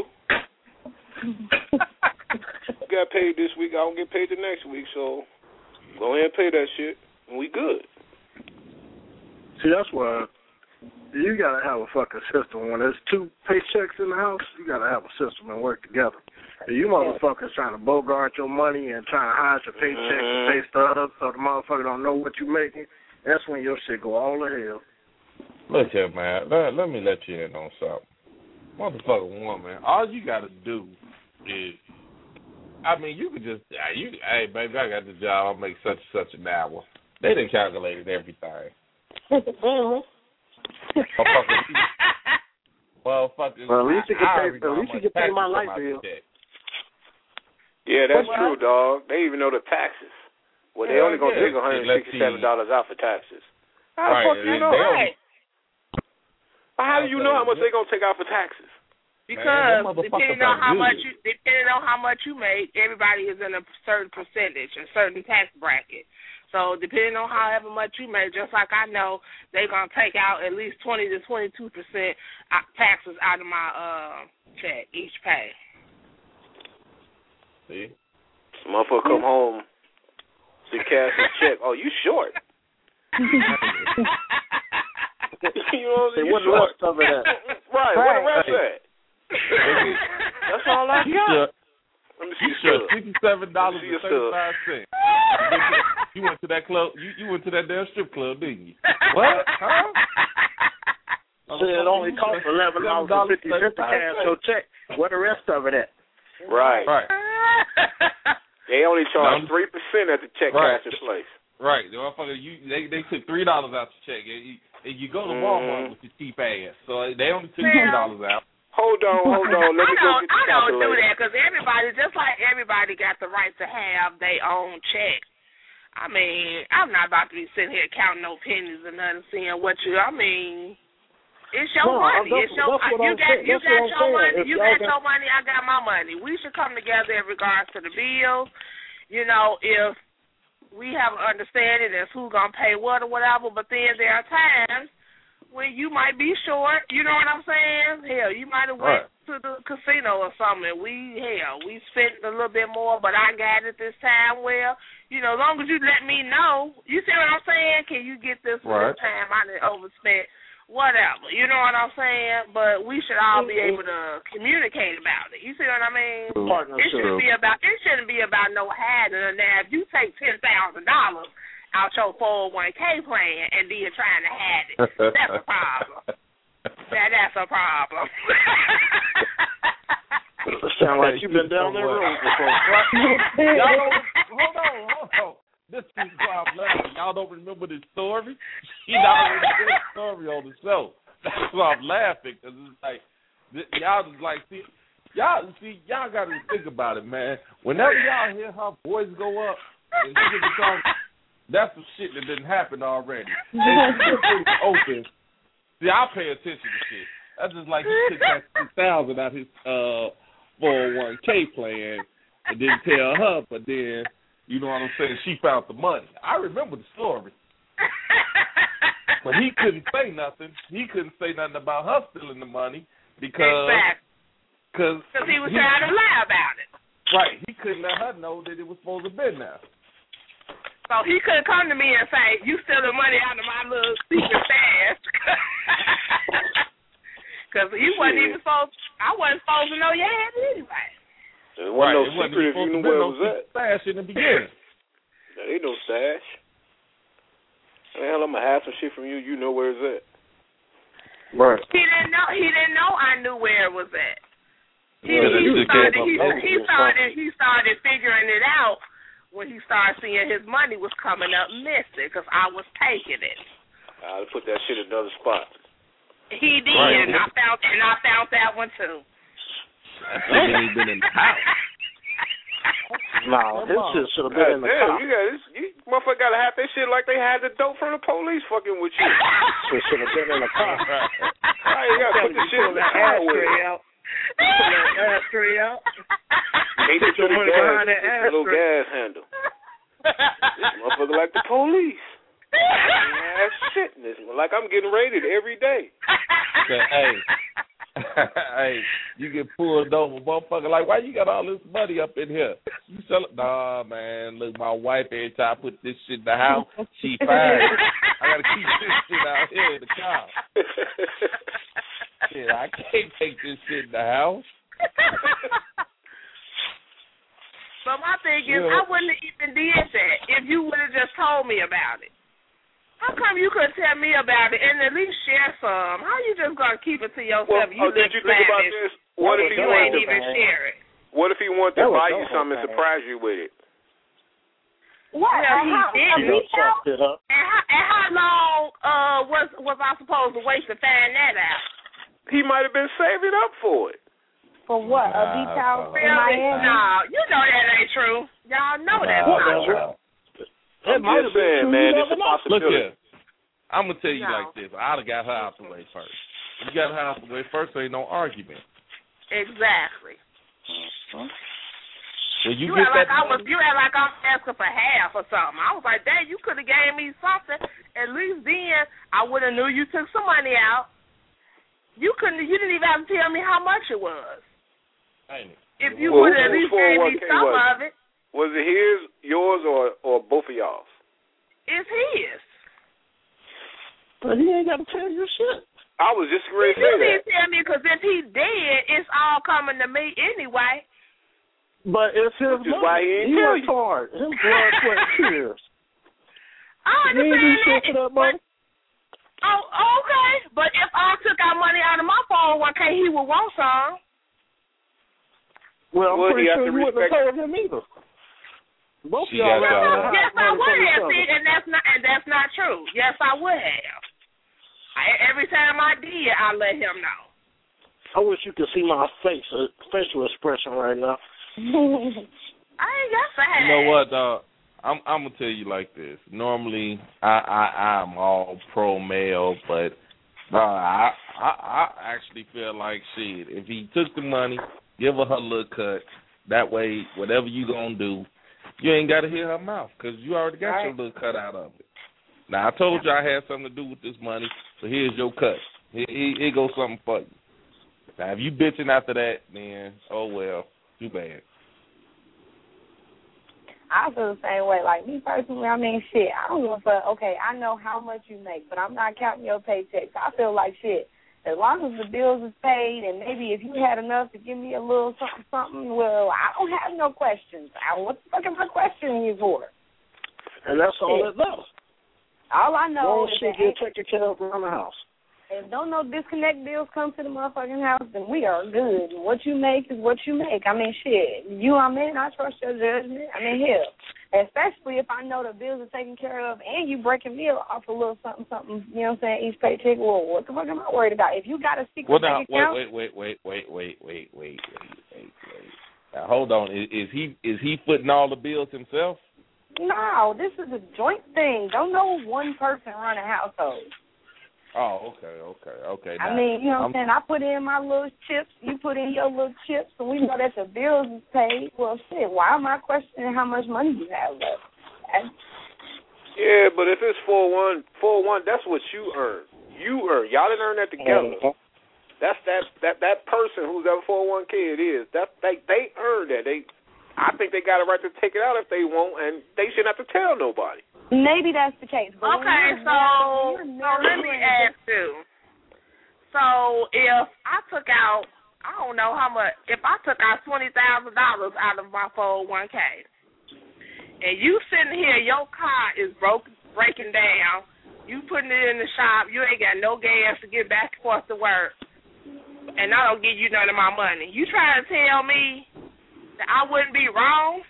Got paid this week, I don't get paid the next week, so go ahead and pay that shit, and we good. See, that's why You gotta have a fucking system. When there's two paychecks in the house, you gotta have a system and work together. If you motherfuckers trying to bogart your money and trying to hide your paycheck and pay stuff so the motherfucker don't know what you making, that's when your shit go all to hell. Look here, man. Let me let you in on something. Motherfucker woman, all you gotta do is, I mean, you could just, hey, baby, I got the job, I'll make such and such an hour. They done calculated everything. Well, at least you can pay my light bill. Yeah, that's true, dog. They even know the taxes. Well, they only gonna take $167 out for taxes. How the fuck you know? Right. How do you know how much they gonna take out for taxes? Because depending on how much you make, everybody is in a certain percentage, a certain tax bracket. So depending on however much you make, just like I know, they're gonna take out at least 20 to 22% taxes out of my check each pay. See, motherfucker come home, see cash his check. Oh, you short? You know what the rest of it at? Right, what the rest at? That's all I got. Let me see your $67.35. You went to that club. You went to that damn strip club, didn't you? What? Huh? So it only costs $11.50 to cash your check. Where the rest of it at? Right. They only charge 3% at the check cashing place. Right. The motherfucker, they took $3 out the check. And you go to Walmart with your cheap ass, so they only took $3 out. Hold on. Let me go get the calculator. I don't do that because everybody, just like everybody, got the right to have their own check. I mean, I'm not about to be sitting here counting no pennies or nothing, seeing what you. I mean, it's your money. It's your. You got your money. You got your money. I got my money. We should come together in regards to the bills. You know, if we have an understanding as who's gonna pay what or whatever. But then there are times when you might be short, you know what I'm saying? Hell, you might have went to the casino or something. We spent a little bit more, but I got it this time. Well, you know, as long as you let me know, you see what I'm saying? Can you get this time? I didn't overspend, whatever. You know what I'm saying? But we should all be able to communicate about it. You see what I mean? It shouldn't be about no hiding. Now, if you take $10,000 out your 401k plan and then trying to hide it, that's a problem. That's a problem. Sound like you've been down that road before. Hold on. This is why I'm laughing. Y'all don't remember this story? She not remember this story on the show. That's why I'm laughing, because it's like, y'all just like, y'all got to think about it, man. Whenever y'all hear her voice go up and she gets a song, that's some shit that didn't happen already. And she's open. See, I pay attention to shit. That's just like he took that $2,000 out his 401k plan and didn't tell her, but then, you know what I'm saying, she found the money. I remember the story. But he couldn't say nothing. He couldn't say nothing about her stealing the money because he was trying to lie about it. Right. He couldn't let her know that it was supposed to be there. So he couldn't come to me and say, you stealing money out of my little secret stash. Because he wasn't even supposed, I wasn't supposed to know you had it anyway. It wasn't no secret if you knew where it was at. Stash in the beginning. There ain't no stash. Hell, I'm going to have some shit from you. You know where it's at. Right. He didn't know I knew where it was at. He started figuring it out when he started seeing his money was coming up missing because I was taking it. I'll put that shit in another spot. He did, right. and I found that one too. That ain't been in the house. No, this shit should have been in the car. You motherfucker gotta have that shit like they had the dope from the police fucking with you. It should have been in the car. Right, you gotta put the shit in the car with you. Pull that ashtray out. They put your money behind that little gas handle. This motherfucker like the police. Ass shit in this one. Like I'm getting raided every day. Hey, you you get pulled over, motherfucker. Like, why you got all this money up in here? You sell it? Nah, man. Look, my wife, every time I put this shit in the house, she fires. I got to keep this shit out here in the car. Shit, I can't take this shit in the house. So my thing is, I wouldn't have even did that if you would have just told me about it. How come you couldn't tell me about it and at least share some? How you just gonna keep it to yourself? Well, did you think about this? What if he ain't even share it? What if he wanted to buy you something and surprise you with it? What? He didn't. And how long was I supposed to wait to find that out? He might have been saving up for it. For what? A beach house in Miami? No, you know that ain't true. Y'all know that's not true. I'm just saying, man, it's a possibility. Look here, I'm gonna tell you like this. I'd have got her out the way first. You got her out the way first, so ain't no argument. Exactly. Well, you act like I'm asking for half or something. I was like, dang, you could have gave me something. At least then I would have knew you took some money out. You didn't even have to tell me how much it was. If you would have at least gave me some of it. Was it his, yours, or both of y'all's? It's his. But he ain't got to tell you shit. I was just ready to say that. You didn't tell me because if he dead, it's all coming to me anyway. But it's his money. Why he ain't tell you? Hard. His blood, sweat, tears. I understand that. Okay. But if I took out money out of my 401k, he would want some. Well, I'm pretty sure you wouldn't have told him either. Both of y'all. Yes, I would have, and that's not true. Yes, I would have. Every time I did, I let him know. I wish you could see my facial expression right now. I ain't got that. You know what, dog? I'm gonna tell you like this. Normally, I'm all pro male, but I actually feel like shit. If he took the money, give her little cut. That way, whatever you gonna do, you ain't got to hear her mouth because you already got your little cut out of it. Now, I told you I had something to do with this money, so here's your cut. Here goes something for you. Now, if you bitching after that, then, oh, well, too bad. I feel the same way. Like, me personally, I mean, shit, I don't give a fuck. Okay, I know how much you make, but I'm not counting your paychecks. I feel like shit. As long as the bills is paid and maybe if you had enough to give me a little something, well, I don't have no questions. What the fuck am I questioning you for? And that's all it does. All I know is that you'll take your care of around the house. If don't no disconnect bills come to the motherfucking house, then we are good. What you make is what you make. I mean, shit. I'm in, I trust your judgment. I mean, hell. Especially if I know the bills are taken care of and you breaking me off a little something, you know what I'm saying, each paycheck. Well, what the fuck am I worried about? If you got a secret bank account. Wait. Now, hold on. Is he footing all the bills himself? No, this is a joint thing. Don't know one person run a household. Oh, okay. I mean, you know what I'm saying? I put in my little chips, you put in your little chips, and we know that the bills is paid. Well, shit, why am I questioning how much money you have left? Yeah, but if it's 401, that's what you earn. Y'all didn't earn that together. That's that person who's ever 401k it is. They earned that. I think they got a right to take it out if they want, and they shouldn't have to tell nobody. Maybe that's the case. But okay, so let me ask you. So if I took out, I don't know how much, if I took out $20,000 out of my 401k, and you sitting here, your car is breaking down, you putting it in the shop, you ain't got no gas to get back and forth to work, and I don't give you none of my money. You trying to tell me that I wouldn't be wrong?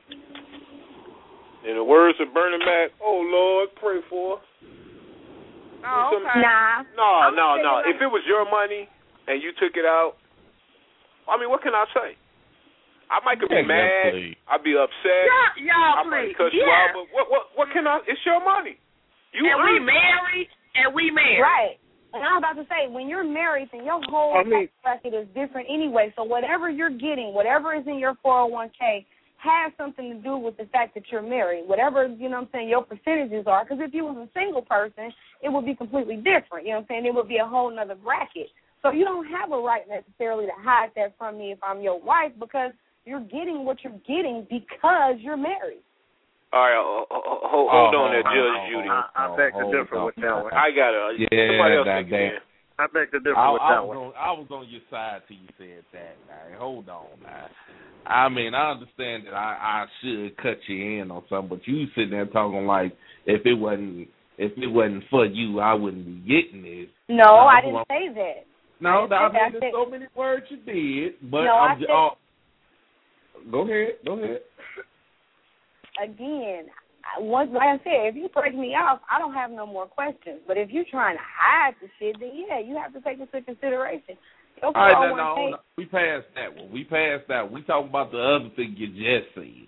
In the words of Bernie Mac, oh, Lord, pray for us. Oh, okay. No. If it was your money and you took it out, I mean, what can I say? I might be mad. I'd be upset. Y'all, I might cuss you out, but what can I? It's your money. We married. Right. And I was about to say, when you're married, then your whole tax bracket is different anyway. So whatever you're getting, whatever is in your 401k, has something to do with the fact that you're married. Whatever, you know what I'm saying, your percentages are. Because if you was a single person, it would be completely different. You know what I'm saying? It would be a whole nother bracket. So you don't have a right necessarily to hide that from me if I'm your wife, because you're getting what you're getting because you're married. All right, hold on there, Judge Judy. I beg to differ with that one. I got it. Somebody else take it in. I beg to differ with that one. I was on your side till you said that. Now, hold on, now. I mean, I understand that I should cut you in on something, but you sitting there talking like if it wasn't for you, I wouldn't be getting this. No, I didn't say that. No, there's so many words you did, but no, go ahead. Again, like I said, if you break me off, I don't have no more questions. But if you're trying to hide the shit, then yeah, you have to take this into consideration. All right, no. We passed that one. We talking about the other thing you just said.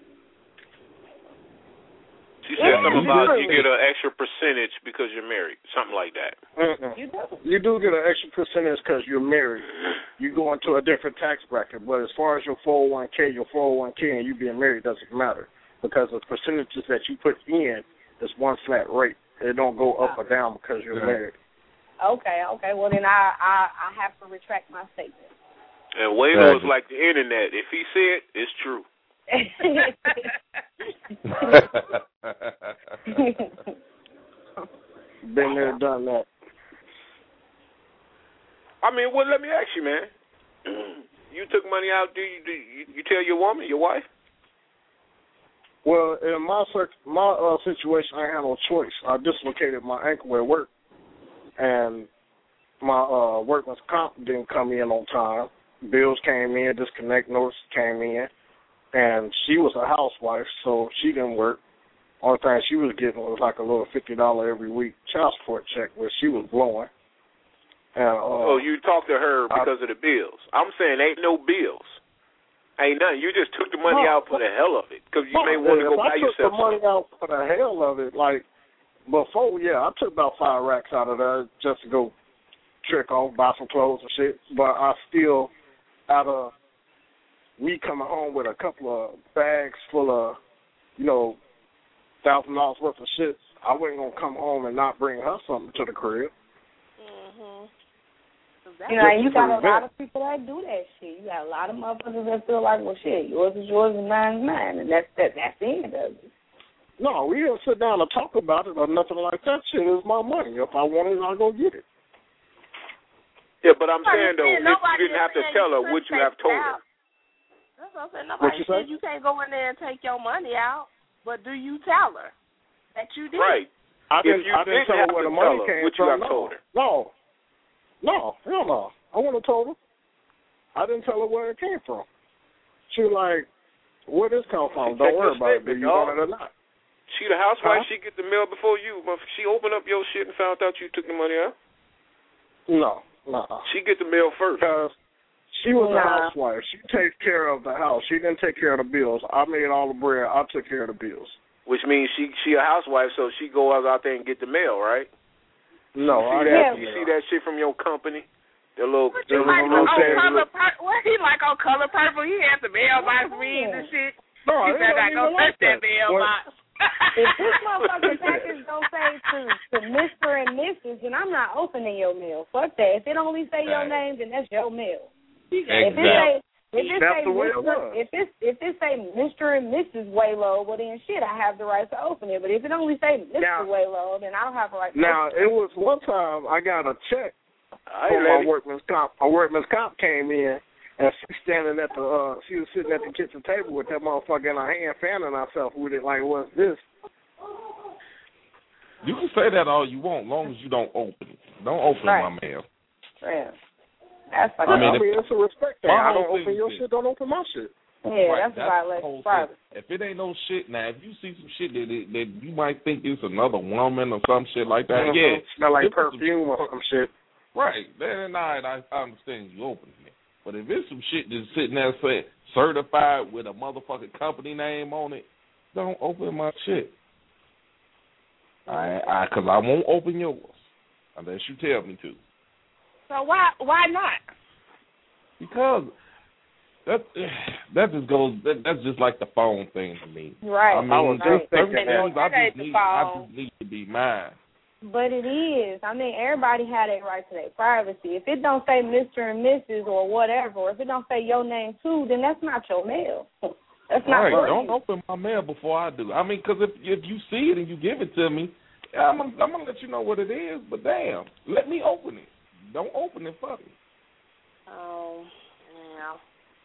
She said something about you get an extra percentage because you're married, something like that. You do get an extra percentage because you're married. You go into a different tax bracket. But as far as your 401k, and you being married doesn't matter because the percentages that you put in is one flat rate. It don't go up or down because you're married. Okay. Well, then I have to retract my statement. And Waylo is like the internet. If he said, it's true. Been there, done that. I mean, well, let me ask you, man. You took money out. Do you tell your woman, your wife? Well, in my situation, I had no choice. I dislocated my ankle at work, and my workman's comp didn't come in on time. Bills came in, disconnect notice came in, and she was a housewife, so she didn't work. Only thing she was getting was like a little $50 every week child support check, which she was blowing. And, so you talked to her because of the bills. I'm saying ain't no bills. Ain't nothing. You just took the money out for the hell of it because you may want to go buy yourself something. I took the money out for the hell of it. Like, before, yeah, I took about 5 racks out of there just to go trick off, buy some clothes and shit. But I still, out of me coming home with a couple of bags full of, $1,000 worth of shit, I wasn't going to come home and not bring her something to the crib. Mm-hmm. And you got a lot of people that do that shit. You got a lot of motherfuckers that feel like, well, shit, yours is yours and mine is mine, and that's the end of it. No, we didn't sit down and talk about it or nothing like that. Shit is my money. If I want it, I'll go get it. Yeah, but I'm saying, though, if you didn't have to tell her, would you have told her? That's what I'm saying. Nobody said you can't go in there and take your money out, but do you tell her that you did? Right. I didn't tell her where the money came from. Would you have told her? No, hell no. I wouldn't have told her. I didn't tell her where it came from. She was like, where this come from? Don't worry about it. Do you want it or not? She the housewife, she get the mail before you. She opened up your shit and found out you took the money out? No. She get the mail first. Because she was a housewife. She takes care of the house. She didn't take care of the bills. I made all the bread. I took care of the bills. Which means she a housewife, so she go out there and get the mail, right? No, you see that shit from your company? The little what he like on Color Purple? He had the mailbox reads and shit. No, he better not go touch that mailbox. If this motherfucking package don't say to Mr. and Mrs., then I'm not opening your mail. Fuck that. If it only say your name, then that's your mail. Exactly. If it say Mr. and Mrs. Waylo, well then shit, I have the right to open it. But if it only say Mr. Waylo, then I don't have the right to open it. It was one time I got a check from my workman's comp. A workman's comp came in, and she was sitting at the kitchen table with that motherfucker in her hand, fanning herself with it like, what's this? You can say that all you want, as long as you don't open it. Don't open my mail. Yeah. That's like it's a respect thing. I don't open your shit, don't open my shit. Yeah, that's a violation. If it ain't no shit now, if you see some shit that you might think it's another woman or some shit like that, smell like perfume or some shit. Right. Then I understand you opening it. But if it's some shit that's sitting there certified with a motherfucking company name on it, don't open my shit. Because I won't open yours unless you tell me to. So why not? Because that just goes. That's just like the phone thing to me. Right. I mean, I was just thinking I just need to be mine. But it is. I mean, everybody had a right to their privacy. If it don't say Mr. and Mrs. or whatever, or if it don't say your name too, then that's not your mail. That's not right. for Don't you. open my mail before I do. I mean, because if you see it and you give it to me, I'm gonna let you know what it is. But damn, let me open it. Don't open it for me. Oh, yeah.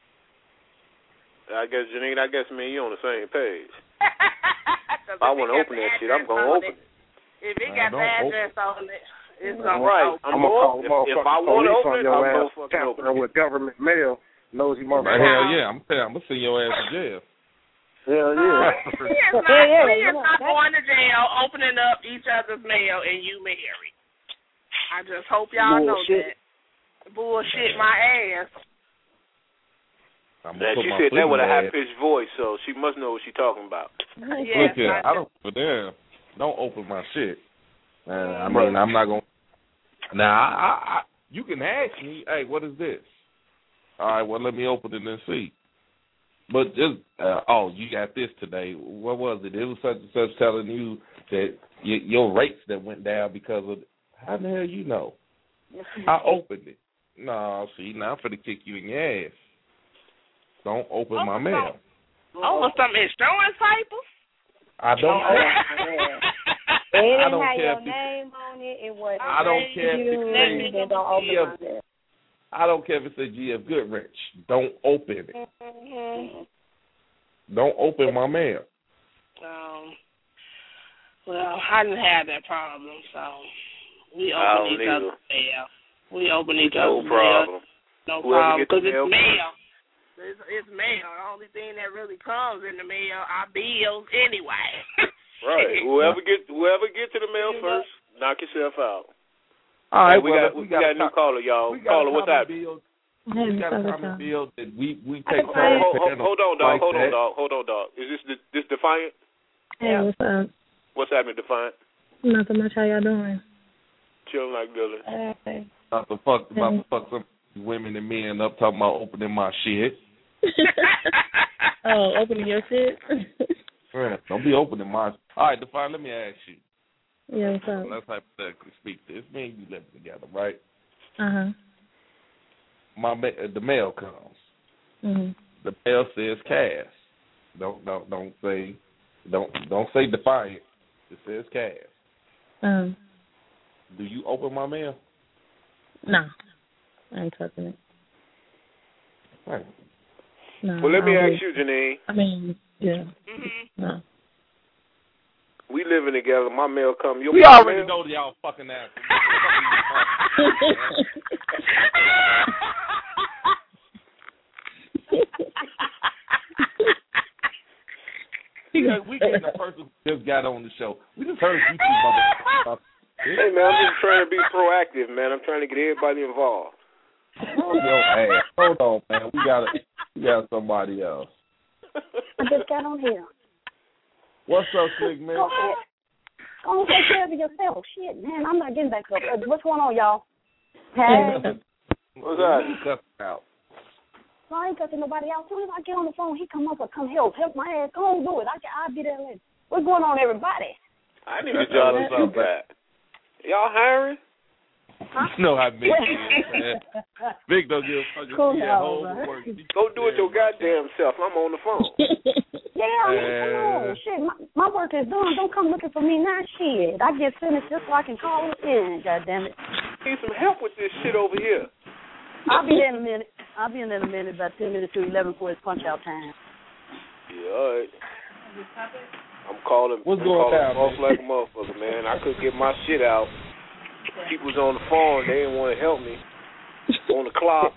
I guess, Janine, me and you on the same page. If I want to open that shit, I'm going to open it. If it got the address on it, it's going to right. open. I'm going to call if I want to open it, I'm going to fucking open it. With government mail, nosy motherfucker. Hell yeah, I'm going to send your ass to jail. Hell yeah. We is not going to jail, opening up each other's mail, and you married. I just hope y'all know that. Bullshit my ass. She said that with a high-pitched voice, so she must know what she's talking about. Yes, look here, I don't. But damn, don't open my shit. I mean, I'm not gonna. Now, I you can ask me, hey, what is this? All right, well, let me open it and see. But just, you got this today. What was it? It was such and such telling you that your rates that went down because of. How the hell you know? I opened it. No, see, now I'm finna kick you in your ass. Don't open my mail. Oh, some insurance papers? I don't care. It didn't I don't have care your if name on it. It wasn't. I don't care if it says don't open my mail. I don't care if it says G.F. Goodrich. Don't open it. Mm-hmm. Don't open my mail. Well, I didn't have that problem, so we open each other's mail. We open each other's mail. No problem, because it's mail. It's mail. The only thing that really comes in the mail are bills anyway. Right. Whoever get to the mail first, knock yourself out. All right. We got a new caller, y'all. Caller, what's happening? We got a common bill that we take. Hold on, dog. Is this Defiant? Hey, what's up? What's happening, Defiant? Nothing much. How y'all doing? Chilling like Billy. Okay. About to fuck some women and men up talking about opening my shit. Oh, opening your shit? Yeah, don't be opening mine. All right, Define, let me ask you. Yeah, what's up? Let's hypothetically speak this. Me and you living together, right? Uh-huh. The mail comes. Mm-hmm. The mail says cash. Don't say Defiant. It says cash. Do you open my mail? No. I ain't touching it. Right. No, well, let me ask you, Janine. I mean, yeah. Mm-hmm. No. We living together. My mail come. We already know y'all fucking ass. We getting a person who just got on the show. We just heard you two motherfuckers. Hey, man, I'm just trying to be proactive, man. I'm trying to get everybody involved. Hold on, man. We got somebody else. I just got on here. What's up, Slick man? Go ahead. Go take care of yourself. Shit, man, I'm not getting back up. What's going on, y'all? Hey. What's that? Cut out. No, I ain't cutting nobody out. As soon as I get on the phone, he come up and come help my ass. Go on, do it. I'll be there later. What's going on, everybody? I need to job this up back. Y'all hiring? Huh? You know how Vic is, man. Vic don't give a fuck. Cool He at home to work. Go do it your goddamn self. I'm on the phone. Yeah, I mean, come on. Shit, my work is done. Don't come looking for me now. Shit, I get finished just so I can call it in. God damn it. Need some help with this shit over here. I'll be there in a minute. I'll be in there in a minute, about 10 minutes to 11 for it's punch out time. Yeah, all right. I'm calling. What's going down, off like a motherfucker, man. I couldn't get my shit out. People was on the phone. They didn't want to help me. On the clock.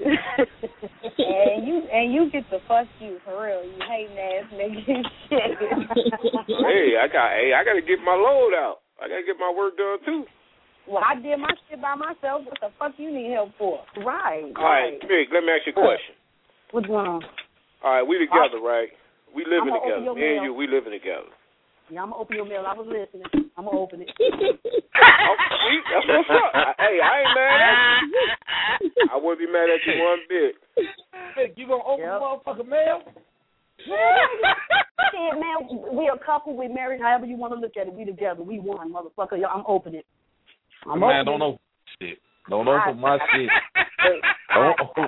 and you get the fuck you for real. You hating ass nigga shit. Hey, I got to get my load out. I got to get my work done too. Well, I did my shit by myself. What the fuck you need help for? Right. All right, Big, let me ask you a question. What's going on? All right, we together, right? We living together. Me and you, we living together. Yeah, I'm going to open your mail. I was listening. I'm going to open it. That's what's up. Hey, I ain't mad at you. I wouldn't be mad at you one bit. Hey, you going to open the motherfucking mail? Shit, man, we a couple, we married, however you want to look at it. We together, we one, motherfucker. I'm opening it. Man, don't open shit. Don't open my shit. Don't open.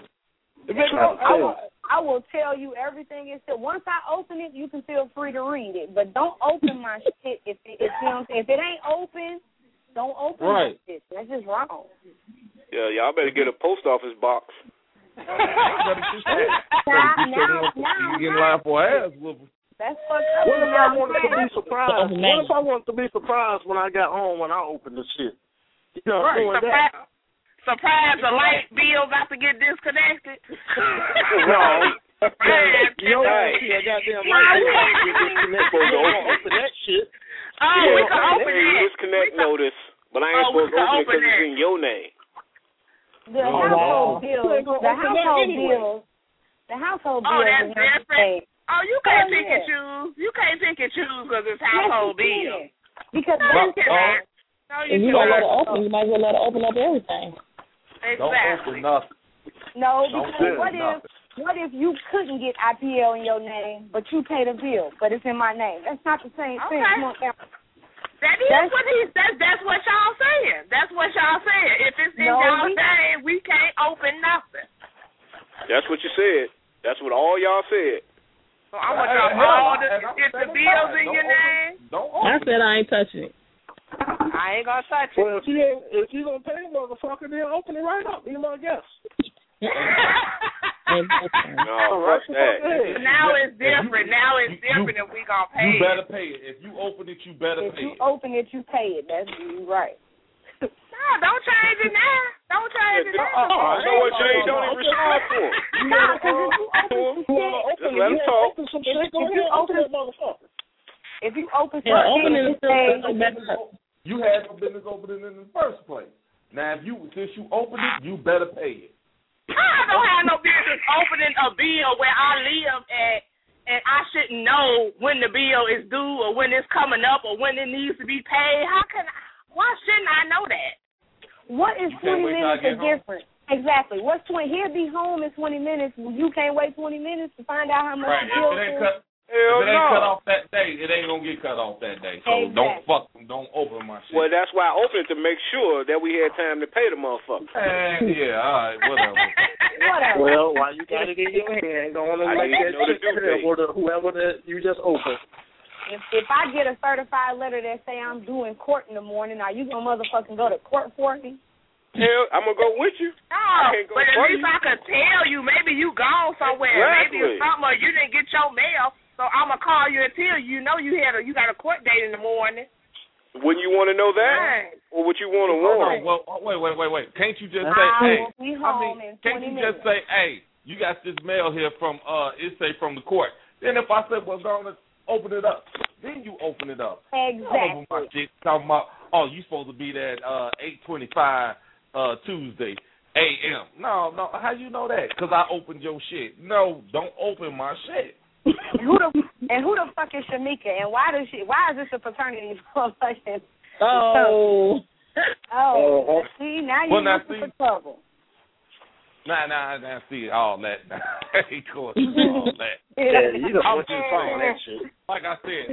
I will tell you everything is still. Once I open it, you can feel free to read it, but don't open my shit if it ain't open. Don't open my shit. That's just wrong. Yeah, y'all better get a post office box. You get in line for ass whooping. That's fucked up. What if I wanted to be surprised? What if I wanted to be surprised when I got home when I opened the shit? You know, doing that. Surprise, the light bill about to get disconnected. No. Your ass here, goddamn light bill get disconnected. Don't open that shit. Oh, we can open it. Disconnect notice, but I ain't supposed to open it because it's in your name. The household bills. Oh, that's different. Oh, you can't pick and choose. You can't pick and choose because it's household bills. Because if you don't let it open, you might as well let it open up everything. Exactly. Don't open nothing. No, because what if you couldn't get IPL in your name, but you paid a bill, but it's in my name? That's not the same thing. That's what y'all saying. That's what y'all saying. If it's in y'all name, we can't open nothing. That's what you said. That's what all y'all said. So I want y'all if the bill's in your name. I said I ain't touching it. I ain't gonna touch it. Well, if you don't pay, motherfucker, then open it right up. Be my guest. No, fuck that. Now it's different. Now it's different if we gonna pay. You better pay it. If you open it, you better pay it. If you open it, you pay it. That's right. No, don't change it now. Don't change it now. So what, Jay? Don't even respond to him. Just let him talk. Open that motherfucker. If you open it, you had no business opening in the first place. Now, since you opened it, you better pay it. I don't have no business opening a bill where I live at, and I shouldn't know when the bill is due or when it's coming up or when it needs to be paid. Why shouldn't I know that? What is 20 minutes of difference? Exactly. What's 20? He'll be home in 20 minutes. You can't wait 20 minutes to find out how much the bill is. If it ain't cut off that day, it ain't gonna get cut off that day. So don't open my shit. Well, that's why I opened it to make sure that we had time to pay the motherfucker. Yeah, all right, whatever. Well, while you got it in your hand, go on and make that shit clear for whoever that you just opened. If I get a certified letter that say I'm due in court in the morning, are you gonna motherfucking go to court for me? Hell, I'm gonna go with you. No, but at least I could tell you. Maybe you gone somewhere. Exactly. Maybe it's something, or you didn't get your mail. So I'm going to call you and tell you, you got a court date in the morning. Wouldn't you want to know that? Right. Or would you want to warn? Well, wait. Can't you just say, can't you just say, hey, you got this mail here from, from the court. Then if I said, well, go on and open it up, then you open it up. Exactly. My shit, talking about, you supposed to be there at 8:25 Tuesday a.m. No, how you know that? Because I opened your shit. No, don't open my shit. Who the fuck is Shamika, and why is this a paternity function? Oh. See, now you're looking for trouble. Nah, see all that. Hey, cool, all that. Yeah, you don't want you to follow that shit. Like I said,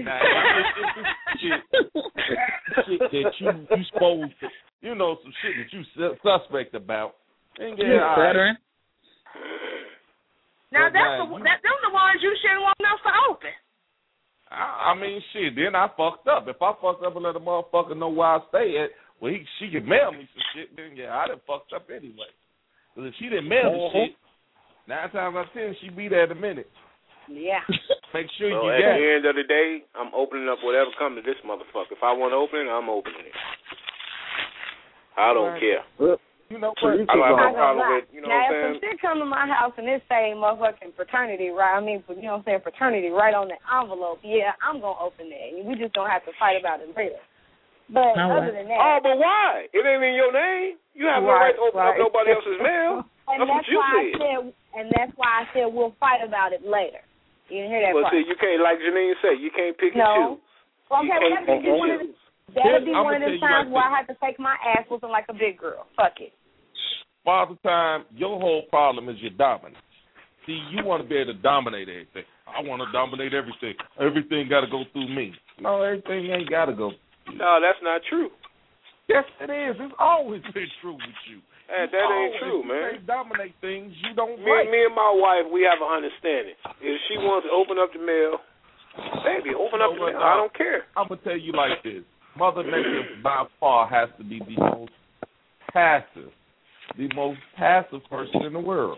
shit that you supposed to, some shit that you suspect about. And veteran. Now, them the ones you shouldn't want us to open. I mean, shit, then I fucked up. If I fucked up and let a motherfucker know where I stay at, she could mail me some shit, then, I done fucked up anyway. Because if she didn't mail the shit, 9 times out of 10, she'd be there in a minute. Yeah. Make sure you get it. At the end of the day, I'm opening up whatever comes to this motherfucker. If I want to open it, I'm opening it. I don't care. You know what? I don't have no problem with, now, if some shit come to my house and it say motherfucking fraternity, right? Fraternity right on the envelope. Yeah, I'm gonna open it. We just don't have to fight about it later. But other than that, but why? It ain't in your name. You have no right to open up nobody else's mail. That's what you said. And that's why I said we'll fight about it later. You didn't hear that part? See, you can't, like Janine said, you can't pick and choose. Okay, that'll be one of the times where I have to take my ass whooping like a big girl. Fuck it. Father Time, your whole problem is your dominance. See, you want to be able to dominate everything. I want to dominate everything. Everything got to go through me. No, everything ain't got to go through you. No, that's not true. Yes, it is. It's always been true with you. That ain't true, man. You can't dominate things you don't like. Me and my wife, we have an understanding. If she wants to open up the mail, baby, open up the mail. I don't care. I'm going to tell you like this. Mother Nature, by far, has to be the most passive person in the world.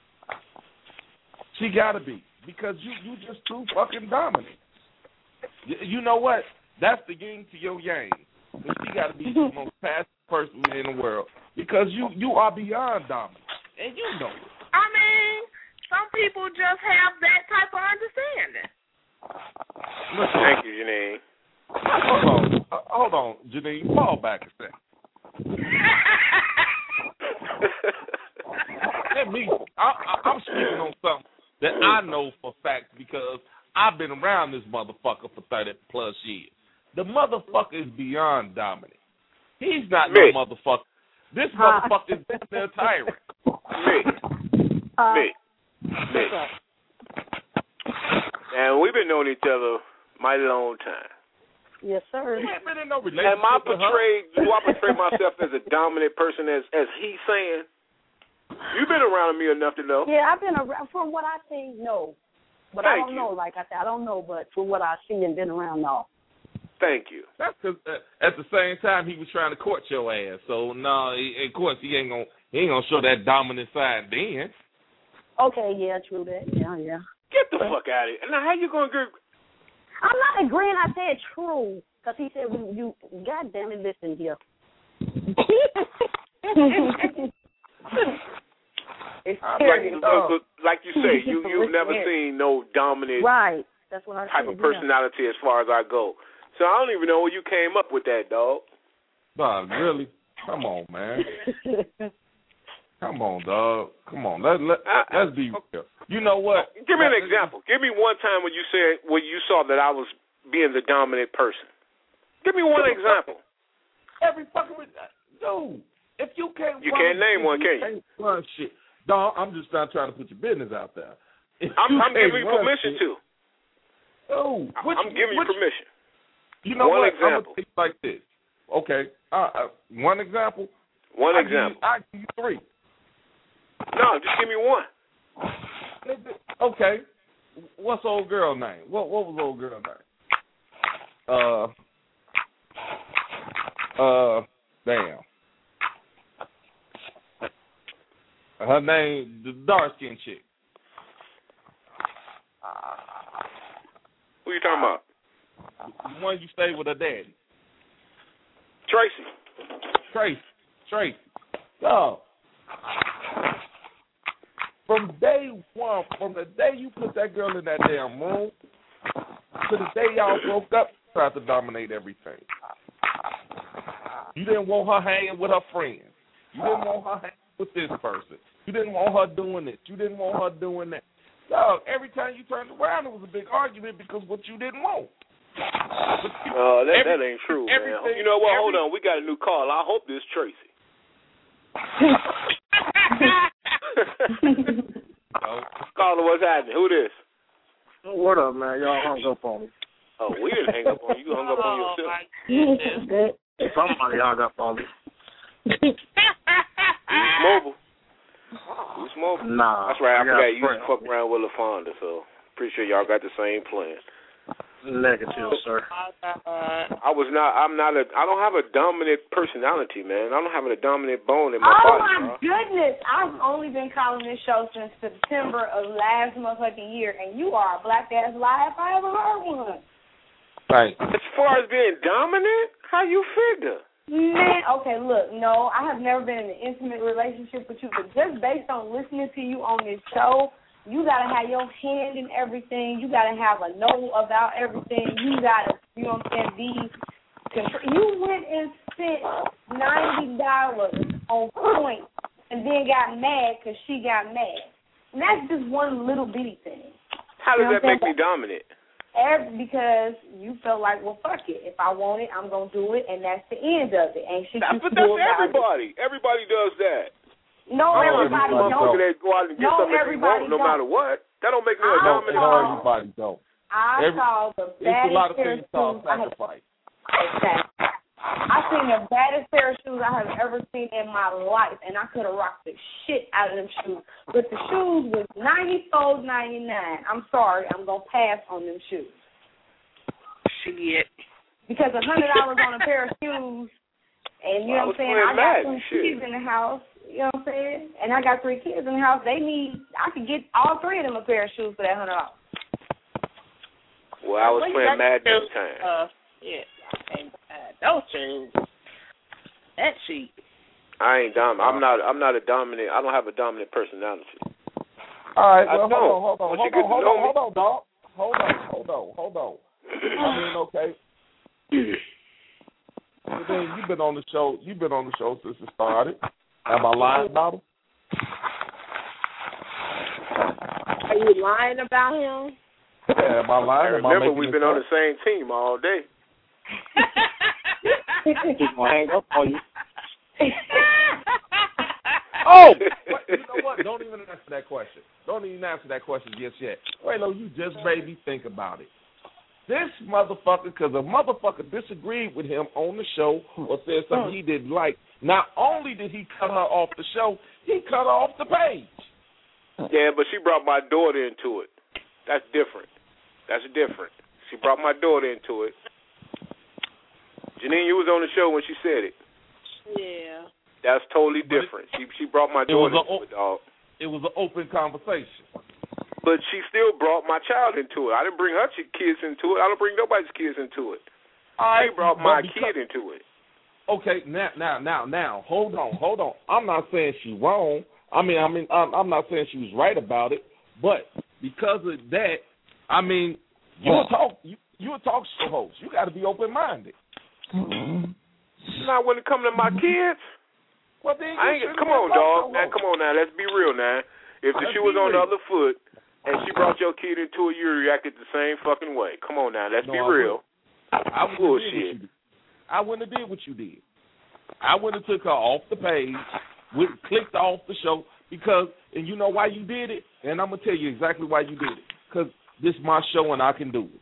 She got to be. Because you just too fucking dominant. You know what? That's the yin to your yang. She got to be the most passive person in the world because you are beyond dominant, and you know it. I mean, some people just have that type of understanding. Listen, thank you, Janine. Hold on, Janine. Fall back a second. I'm speaking on something that I know for fact because I've been around this motherfucker for 30 plus years. The motherfucker is beyond dominant. He's not no motherfucker. This motherfucker is their tyrant. Me. And we've been knowing each other a mighty long time. Yes, sir. We ain't been in no relationship. Do I portray myself as a dominant person as he's saying? You've been around me enough to know. Yeah, I've been around. From what I see, no. But I don't know. Like I said, I don't know. But from what I see and been around, no. Thank you. That's because at the same time he was trying to court your ass. So no, of course he ain't gonna show that dominant side then. Okay, yeah, true that. Yeah. Get the fuck out of here. Now how you gonna agree? I'm not agreeing. I said true because he said you. God damn it, listen here. Like you say, you've never seen no dominant That's what I type of personality as far as I go. So I don't even know where you came up with that, dog. Dog, really? Come on, man. Come on, dog. Come on. Let's be real. You know what? Give me an example. Give me one time when you saw that I was being the dominant person. Give me one example. Every fucking dude. If you can't, you can't name one, can you? Run shit. Dog, I'm just not trying to put your business out there. I'm giving you permission to. Oh, I'm giving you permission. You know one what? Example. I'm gonna take like this. Okay. One example. One example. I give you three. No, just give me one. Okay. What's old girl name? What was old girl name? Damn. Her name, the dark skinned chick. Who you talking about? The one you stay with her daddy. Tracy. So, from day one, from the day you put that girl in that damn room to the day y'all broke up, you tried to dominate everything. You didn't want her hanging with her friends. You didn't want her hanging with this person. You didn't want her doing this. You didn't want her doing that. Dog, every time you turned around, it was a big argument because what you didn't want. That ain't true, man. You know what? Hold on. We got a new call. I hope this Tracy. Caller, what's happening? Who this? What up, man? Y'all hung up on me. Oh, we didn't hang up on you. You hung up on yourself. Somebody hung up on me. Who's mobile? Nah. That's right. I forgot you used to fuck around with LaFonda, so pretty sure y'all got the same plan. Negative, sir. I don't have a dominant personality, man. I don't have a dominant bone in my body. Oh, my goodness. I've only been calling this show since September of last motherfucking year, and you are a black-ass lie if I ever heard one. Right. As far as being dominant, how you figure? Man, okay, look, no, I have never been in an intimate relationship with you, but just based on listening to you on this show, you got to have your hand in everything. You got to have a know about everything. You got to, you know what I'm saying, you went and spent $90 on points and then got mad because she got mad. And that's just one little bitty thing. How does that make me dominant? Because you felt like, well, fuck it. If I want it, I'm going to do it, and that's the end of it. Ain't shit you but can that's do about everybody. It. Everybody does that. No, everybody don't. They go out and get something that they want, no matter what. That don't make me a dominant. Everybody don't. I saw the baddest it's a lot of things called sacrifice. Exactly. I seen the baddest pair of shoes I have ever seen in my life, and I could have rocked the shit out of them shoes. But the shoes was $94.99. I'm sorry, I'm gonna pass on them shoes. Shit. Because $100 on a pair of shoes, and you know what I'm saying. I got 3 kids in the house. You know what I'm saying? And I got 3 kids in the house. I could get all 3 of them a pair of shoes for that $100. Well, I was playing Madden at the time. Yeah. Those shoes. That cheap. I ain't dominant. I'm not a dominant. I don't have a dominant personality. All right. Well, hold on, dog. Hold on. I mean, okay. Then you've been on the show. Since it started. Am I lying about him? Are you lying about him? Yeah, am I lying? Remember, we've been on the same team all day. He's gonna hang up on you. Oh, you know what? Don't even answer that question. Don't even answer that question just yet. Wait, no, you just made me think about it. This motherfucker, because a motherfucker disagreed with him on the show or said something he didn't like, not only did he cut her off the show, he cut her off the page. Yeah, but she brought my daughter into it. That's different. She brought my daughter into it. Janine, you was on the show when she said it. Yeah. That's totally different. She brought my daughter into it, dog. It was an open conversation. But she still brought my child into it. I didn't bring her kids into it. I don't bring nobody's kids into it. She brought my kid into it. Okay, now, hold on. I'm not saying she's wrong. I'm not saying she was right about it. But because of that, I mean, you a talk show host. You got to be open-minded. Not when it comes to my kids. Well, then come on, dog. Now, come on now. Let's be real now. If the shoe was on the other foot and she brought your kid into it, you reacted the same fucking way. Come on now. Let's be real. I bullshit. I wouldn't have did what you did. I wouldn't have took her off the page, clicked off the show, and you know why you did it? And I'm going to tell you exactly why you did it. Because this is my show and I can do it.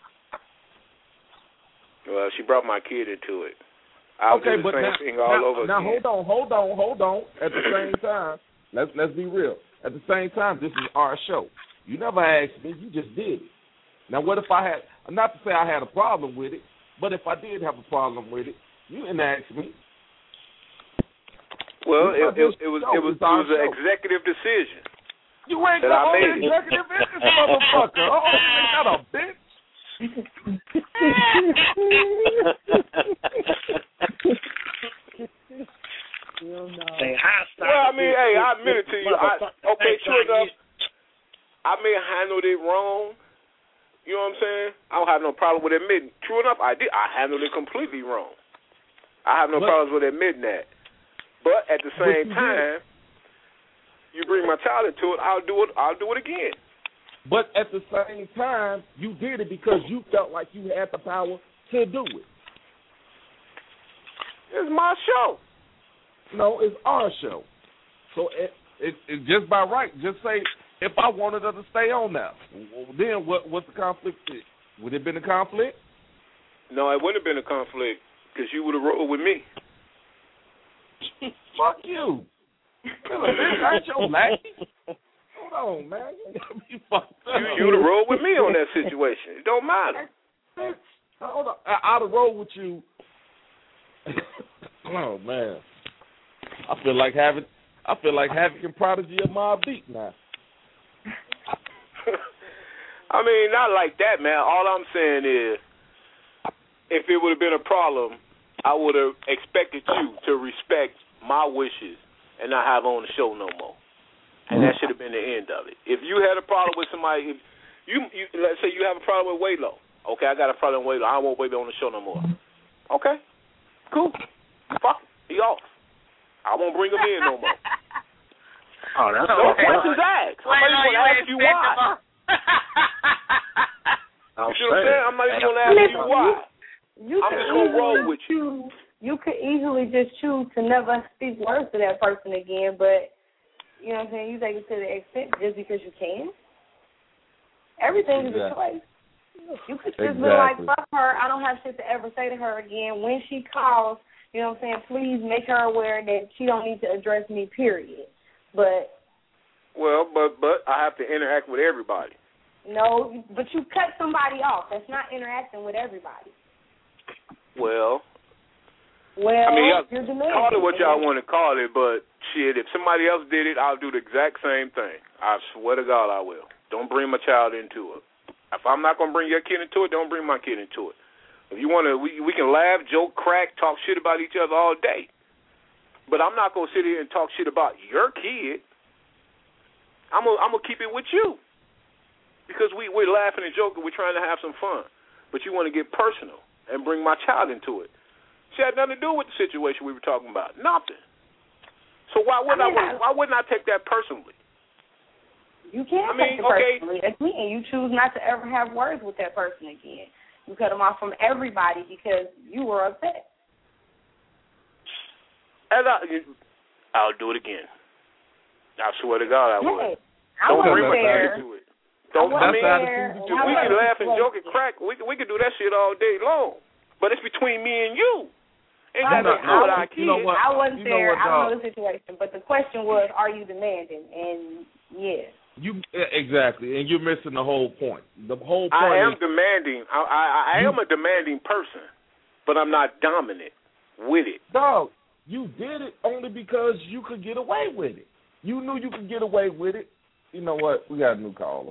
Well, she brought my kid into it. I'll do the same thing all over again. Now, hold on. At the same time, let's be real. At the same time, this is our show. You never asked me. You just did it. Now, what if I had, not to say I had a problem with it, but if I did have a problem with it, you didn't ask me. Well, it was an executive decision. You ain't the only executive in this motherfucker. Oh, ain't that a bitch? Well, I mean, hey, I admit it to you. True enough, I may have handled it wrong. You know what I'm saying? I don't have no problem with admitting. True enough, I handled it completely wrong. I have no problems with admitting that. But at the same time, you bring my child into it, I'll do it again. But at the same time, you did it because you felt like you had the power to do it. It's my show. No, it's our show. So it just by right, just say, if I wanted her to stay on now, then what's the conflict? Would it have been a conflict? No, it wouldn't have been a conflict because you would have rolled with me. Fuck you. That's your lackey. Hold on, man. You would have rolled with me on that situation. It don't matter. Hold on. I'd have rolled with you. Oh man. I feel like Havoc and Prodigy of Mobb Deep now. I mean, not like that, man. All I'm saying is, if it would have been a problem, I would have expected you to respect my wishes and not have on the show no more. And that should have been the end of it. If you had a problem with somebody, if you let's say you have a problem with Waylo. Okay, I got a problem with Waylo. I don't want Waylo on the show no more. Okay, cool. Fuck it. He off. I won't bring him in no more. Oh, that's no questions asked. I'm not even going to ask you why. You see what I'm saying? I'm not even going to ask you why. I'm just going to roll with you. You could easily just choose to never speak words to that person again, but you know what I'm saying? You take it to the extent just because you can. Everything is a choice. You could just be like, fuck her. I don't have shit to ever say to her again. When she calls, you know what I'm saying, please make her aware that she don't need to address me, period. But I have to interact with everybody. No, but you cut somebody off. That's not interacting with everybody. Well, I mean, you're call it what y'all want to call it, but shit, if somebody else did it, I'll do the exact same thing. I swear to God I will. Don't bring my child into it. If I'm not going to bring your kid into it, don't bring my kid into it. If you want to, we can laugh, joke, crack, talk shit about each other all day. But I'm not going to sit here and talk shit about your kid. I'm gonna keep it with you. Because we're laughing and joking, we're trying to have some fun. But you want to get personal and bring my child into it. She had nothing to do with the situation we were talking about. Nothing. So why wouldn't I take that personally? You can't take it personally. Again, you choose not to ever have words with that person again. You cut them off from everybody because you were upset. I'll do it again. I swear to God I would. Don't bring my kid into it. We can laugh and joke and crack. We can do that shit all day long. But it's between me and you. Ain't got nothing to do with our kids. I wasn't there. I don't know the situation. But the question was, are you demanding? And yes. Exactly. And you're missing the whole point. The whole point I am demanding. I am a demanding person. But I'm not dominant with it. Dog, you did it only because you could get away with it. You knew you could get away with it. You know what? We got a new caller.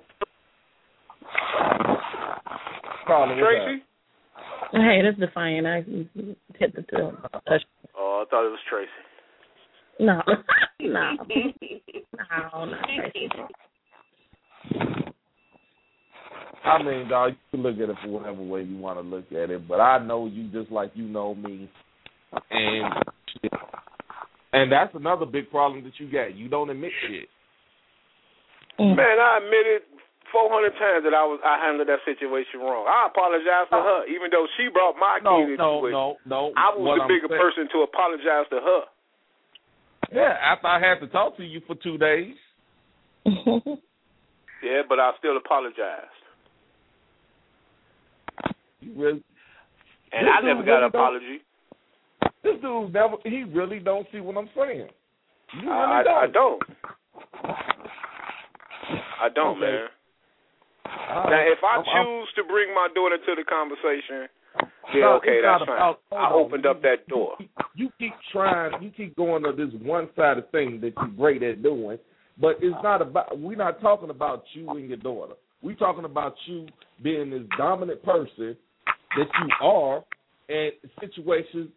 Tracy? Hey, this is Defiant. I hit the touch. Oh, I thought it was Tracy. No. No, not Tracy. I mean, dog, you can look at it for whatever way you want to look at it, but I know you just like you know me. And that's another big problem that you got. You don't admit shit. Man, I admitted 400 times that I handled that situation wrong. I apologize to her, even though she brought my kid into it. No. I was the bigger person to apologize to her. Yeah, after I had to talk to you for 2 days. Yeah, but I still apologized. You really? And I never got an apology. This dude he really don't see what I'm saying. You really I don't. I don't, okay. Man. Now, if I choose to bring my daughter to the conversation, that's fine. I opened up that door. You keep going to this one-sided thing that you're great at doing, but it's not about. We're not talking about you and your daughter. We're talking about you being this dominant person that you are, and situations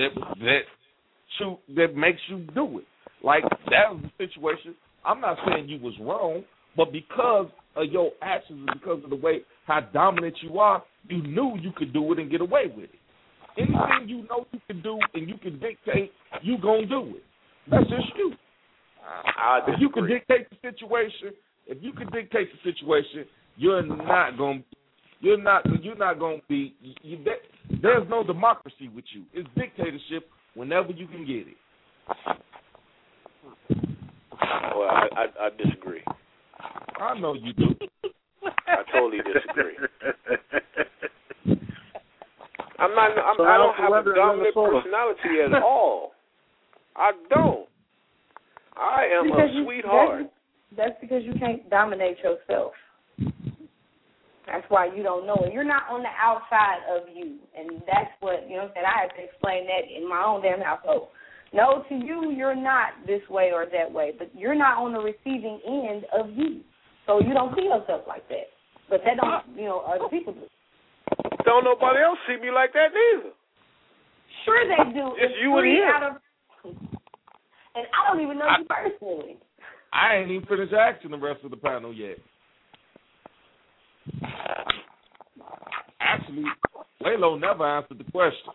that makes you do it. Like that was the situation. I'm not saying you was wrong, but because of your actions and because of the way how dominant you are, you knew you could do it and get away with it. Anything you know you can do and you can dictate, you gonna do it. That's just you. If you can dictate the situation, you're not gonna be. There's no democracy with you. It's dictatorship whenever you can get it. Well, I disagree. I know you do. I totally disagree. I don't have a dominant personality at all. I don't. I am a sweetheart. That's because you can't dominate yourself. That's why you don't know it. You're not on the outside of you. And that's what, you know what I'm saying, I had to explain that in my own damn household. No, to you, you're not this way or that way, but you're not on the receiving end of you. So you don't see yourself like that. But that don't, other people do. Don't nobody else see me like that neither. Sure they do. It's you and him. And I don't even know you personally. I ain't even finished asking the rest of the panel yet. Actually, Laylo never answered the question.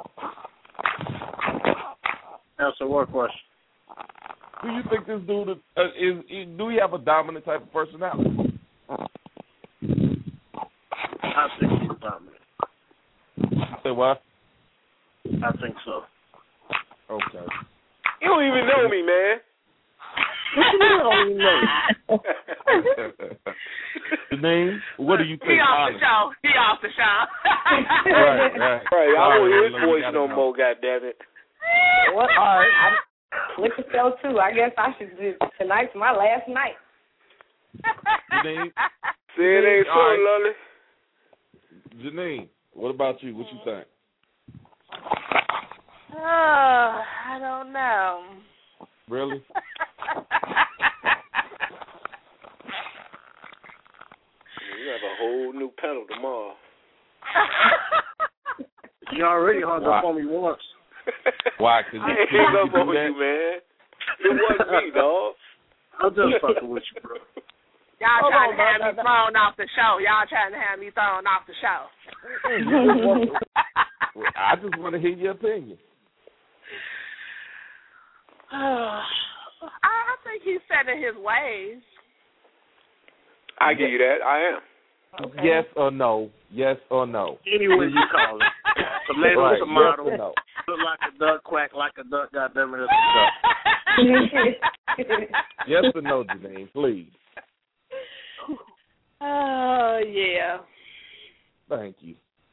Answer what question? Do you think this dude do he have a dominant type of personality? I think he's dominant. Say what? I think so. Okay. You don't even know me, man. You don't even know me. Janine, what do you think? He off the show. Right. I won't hear his voice no more, goddammit. Well, all right. I look at show too. I guess I should do tonight's my last night. Janine, see, it ain't so, Lolly. Janine, what about you? What you think? I don't know. Really? You have a whole new panel tomorrow. You already hung up on me once. Why? I ain't hung up on you, man. It wasn't me, dog. I'm just fucking with you, bro. Y'all trying to have me thrown off the show. I just want to hear your opinion. I think he's set in his ways. I give you that. I am. Okay. Yes or no? Yes or no? Any way you call it. Tomato, tomato. Yes or no? Look like a duck, quack like a duck, goddamn it, it's a duck. Yes or no, Janine, please. Oh, yeah. Thank you.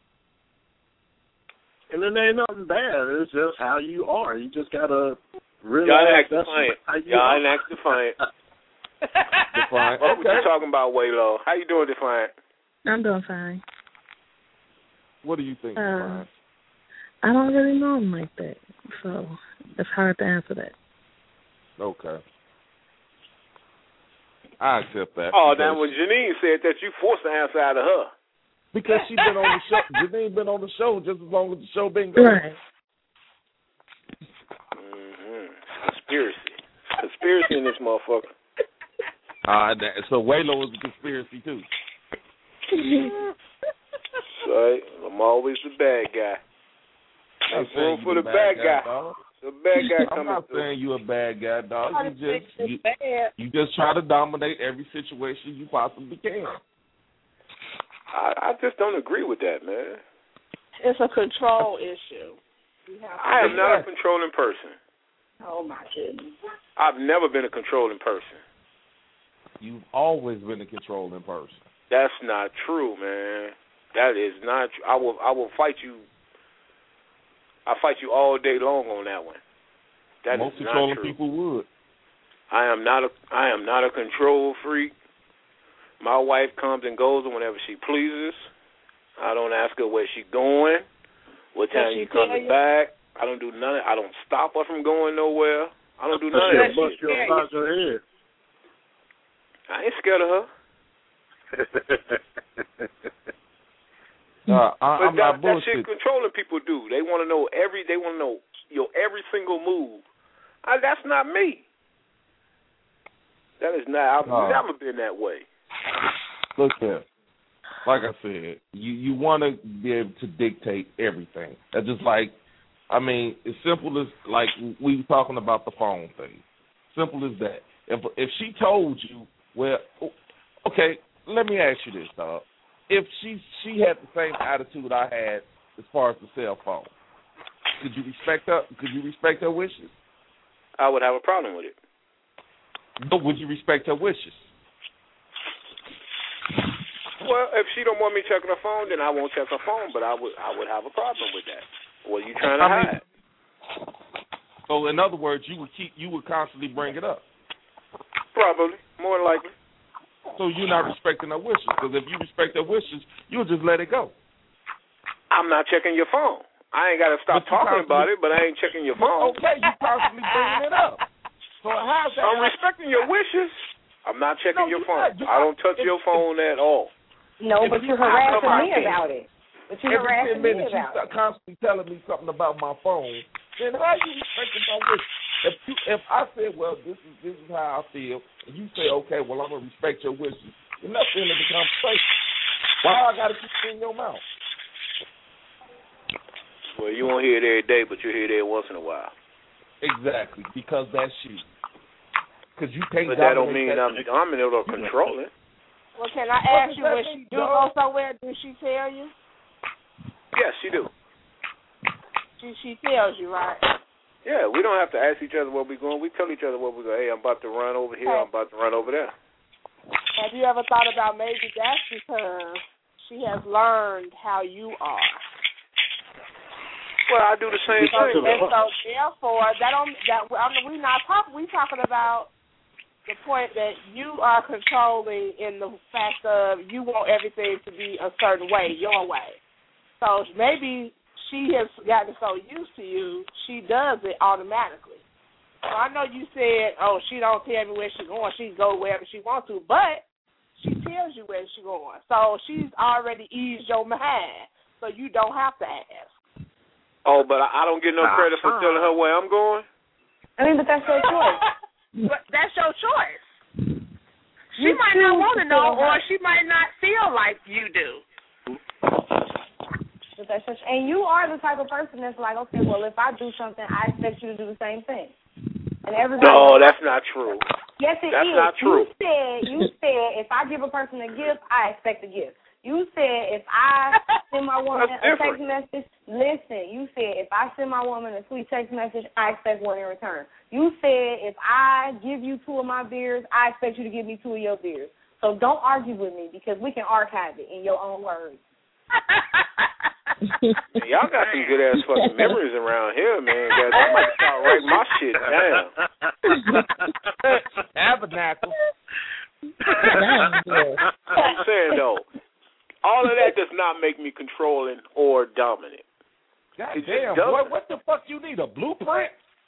And it ain't nothing bad. It's just how you are. You just gotta realize Y'all act that's defiant. how you Y'all are. act defiant. Defiant. What you talking about, Waylo? How you doing, Defiant? I'm doing fine. What do you think, Defiant? I don't really know him like that, so it's hard to answer that. Okay. I accept that. Oh, now when Janine said that, you forced the answer out of her. Because she been on the show. Janine been on the show just as long as the show been going. Right. Conspiracy in this motherfucker. So Waylo is a conspiracy too. Right. I'm always the bad guy. There's room for the bad guy. The bad guy coming I'm not through. saying you're a bad guy, dog. You just try to dominate every situation you possibly can. I just don't agree with that, man. It's a control issue. I am not a controlling person. Oh, my goodness. I've never been a controlling person. You've always been a controlling person. That's not true, man. That is not true. I will fight you. I'll fight you all day long on that one. That Most is not controlling true. people would. I am not a control freak. My wife comes and goes whenever she pleases. I don't ask her where she's going, what time she's coming back. I don't do none. I don't stop her from going nowhere. I don't do none of that. Bust you upside your head. I ain't scared of her. I'm not that shit controlling people do. They want to know your every single move. That's not me. That is not. I've never been that way. Look here. Like I said, you want to be able to dictate everything. That's just like, I mean, as simple as like we were talking about the phone thing. Simple as that. If she told you, well, okay, let me ask you this, dog. If she had the same attitude I had as far as the cell phone, could you respect her? Could you respect her wishes? I would have a problem with it. But would you respect her wishes? Well, if she don't want me checking her phone, then I won't check her phone. But I would have a problem with that. What are you trying to hide? So, in other words, you would constantly bring it up. Probably, more than likely. So you're not respecting her wishes, because if you respect her wishes, you'll just let it go. I'm not checking your phone. I ain't got to stop talking about it, but I ain't checking your phone. Okay, you constantly bringing it up. So how's that? I'm respecting your wishes. I'm not checking your phone. I don't touch your phone at all. No, but you're harassing me about it. But you're harassing me about it. You start constantly telling me something about my phone. Then how are you respecting my wishes? If I say, well, this is how I feel, and you say, okay, well, I'm gonna respect your wishes, you're not feeling the conversation. Why I gotta keep it in your mouth? Well, you won't hear it every day, but you hear it every once in a while. Exactly, because that's you. Because you can't. But that don't mean I'm dominant or controlling. Well, can I ask you when she do go somewhere? Do she tell you? Yes, she do. She tells you, right? Yeah, we don't have to ask each other where we're going. We tell each other where we're going. Hey, I'm about to run over here. I'm about to run over there. Have you ever thought about maybe that's because she has learned how you are? Well, I do the same thing. And so therefore, we talking about the point that you are controlling in the fact of you want everything to be a certain way, your way. So maybe she has gotten so used to you, she does it automatically. So I know you said, oh, she don't tell me where she's going. She can go wherever she wants to, but she tells you where she's going. So she's already eased your mind, so you don't have to ask. Oh, but I don't get no credit for telling her where I'm going? I mean, but that's your choice. But that's your choice. She might not want to know, or she might not feel like you do. But that's just, and you are the type of person that's like, okay, well, if I do something, I expect you to do the same thing. And everybody. No, that's not true. Yes, it is. That's not true. You said if I give a person a gift, I expect a gift. You said if I send my woman a text message, listen, you said if I send my woman a sweet text message, I expect one in return. You said if I give you 2 of my beers, I expect you to give me 2 of your beers. So don't argue with me because we can archive it in your own words. Y'all got some good ass fucking memories around here, man. Guys, I might start writing my shit down. Tabernacle. I'm saying though, all of that does not make me controlling or dominant. God damn, boy, what the fuck you need, a blueprint?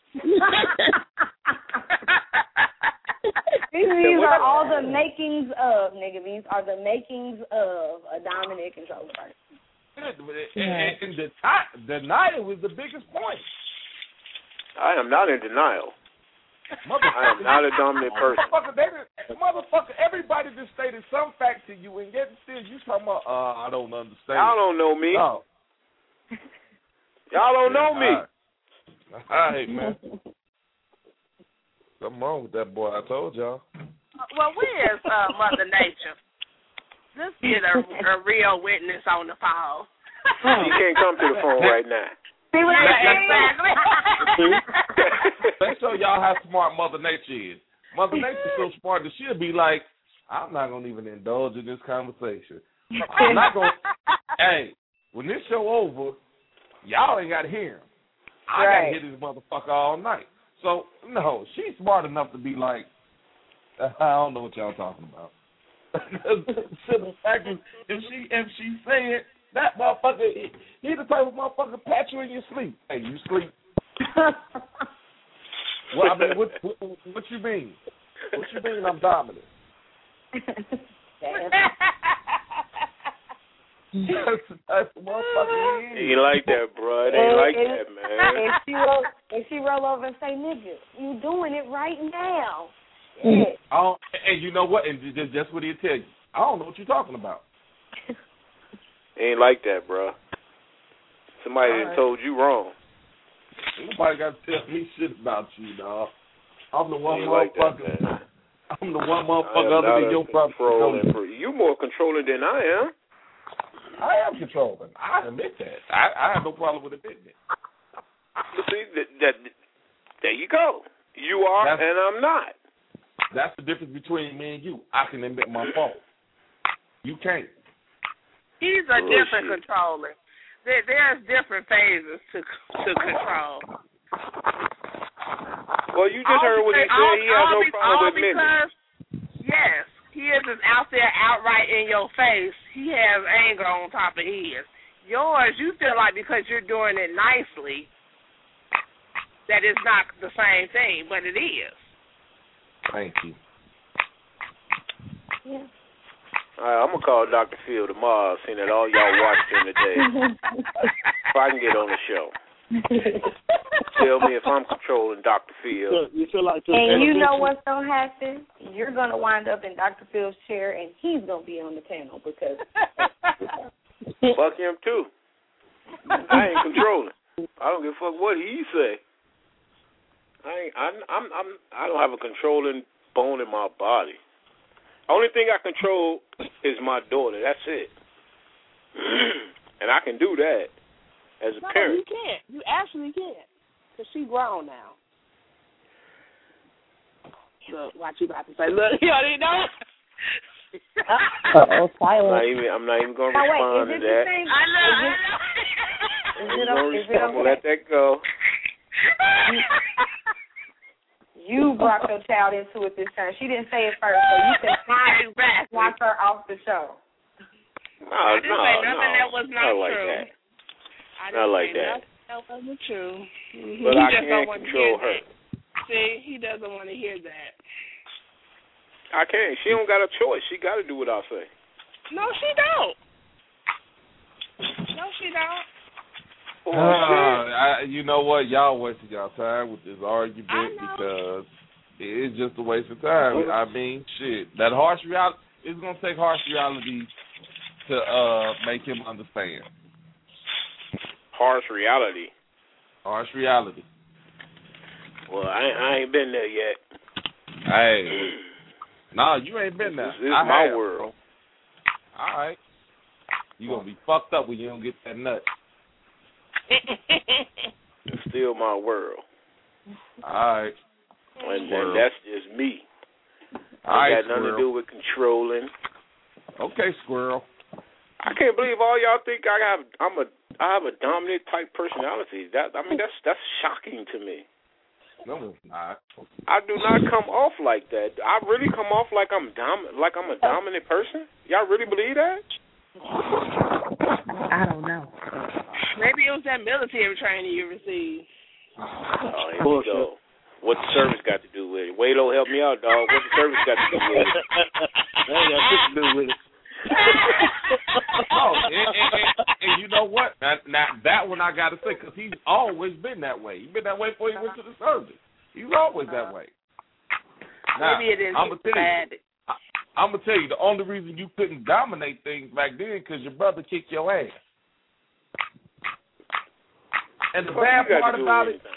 These are all the makings of, nigga. These are the makings of a dominant controller person. And denial was the biggest point. I am not in denial. I am not a dominant person. Motherfucker, everybody just stated some fact to you, and yet still you talking about, I don't understand. Y'all don't know me. Oh. Y'all don't know me. All right, man. Something wrong with that boy, I told y'all. Well, where is Mother Nature? Let's get a real witness on the phone. She can't come to the phone right now. See what I'm saying? Let's show y'all how smart Mother Nature is. Mother Nature's so smart that she'll be like, I'm not going to even indulge in this conversation. I'm not going to. Hey, when this show over, y'all ain't got to hear him. I got to hear this motherfucker all night. So, no, she's smart enough to be like, I don't know what y'all talking about. The fact is, if she said that motherfucker, he the type of motherfucker pat you in your sleep. Hey, you sleep? Well, I mean, what you mean? What you mean I'm dominant? That's the motherfucker he is. He ain't like that, bro. It ain't like that, man. If she roll over and say, nigga, you doing it right now. And you know what? And just what he'll tell you. I don't know what you're talking about. Ain't like that, bro. Somebody done told you wrong. Nobody got to tell me shit about you, dog. I'm the one motherfucker. Like I'm the one motherfucker other than your property. You more controlling than I am. I am controlling. I admit that. I have no problem with admitting it. But see, there you go. You are and I'm not. That's the difference between me and you. I can admit my fault. You can't. He's a different controller. There's different phases to control. Well, you just heard what he said. He has no problem admitting it. Yes, he is just out there outright in your face. He has anger on top of his. Yours, you feel like because you're doing it nicely, that it's not the same thing, but it is. Thank you. Yeah. All right, I'm going to call Dr. Phil tomorrow, seeing that all y'all watched him today. If I can get on the show. Tell me if I'm controlling Dr. Phil. And you know what's going to happen? You're going to wind up in Dr. Phil's chair, and he's going to be on the panel because... Fuck him, too. I ain't controlling. I don't give a fuck what he say. I don't have a controlling bone in my body. Only thing I control is my daughter. That's it. And I can do that as a parent. You can't. You actually can't. Because she's grown now. Look, what you about to say? Look, you already know. silent. I'm not even going to respond to that. I'm going to let that go. You brought your child into it this time. She didn't say it first, so you can knock her off the show. I didn't say nothing that was not like true. That. Not like that. That wasn't true. Mm-hmm. But he I just can't don't want control to her. hear that. See, he doesn't want to hear that. I can't. She don't got a choice. She got to do what I say. No, she don't. No, she don't. You know what? Y'all wasting y'all time with this argument because it's just a waste of time. I mean, shit. That harsh reality, it's going to take harsh reality to make him understand. Harsh reality? Harsh reality. Well, I ain't been there yet. Hey. No, you ain't been there. This is my world. All right. You going to be fucked up when you don't get that nut. It's still my world. All right. And that's just me. I got nothing to do with controlling. Okay, squirrel. I can't believe all y'all think I have a dominant type personality. That's shocking to me. No, it's not. I do not come off like that. I really come off like I'm a dominant person. Y'all really believe that? I don't know. Maybe it was that military training you received. Oh, here we go. What the service got to do with it? Waylo, help me out, dog. What the service got to do with it? That ain't got shit to do with it. And you know what? Now that one I got to say, because he's always been that way. He's been that way before he went to the service. He's always that way. Now, maybe it is bad. I'm going to tell you, the only reason you couldn't dominate things back then because your brother kicked your ass. And the bad part about it,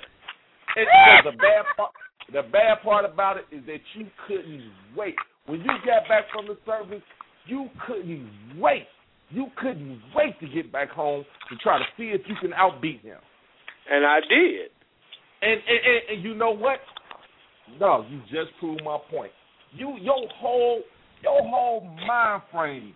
the bad part about it is that you couldn't wait. When you got back from the service, you couldn't wait. You couldn't wait to get back home to try to see if you can outbeat him. And I did. And you know what? No, you just proved my point. Your whole mind frame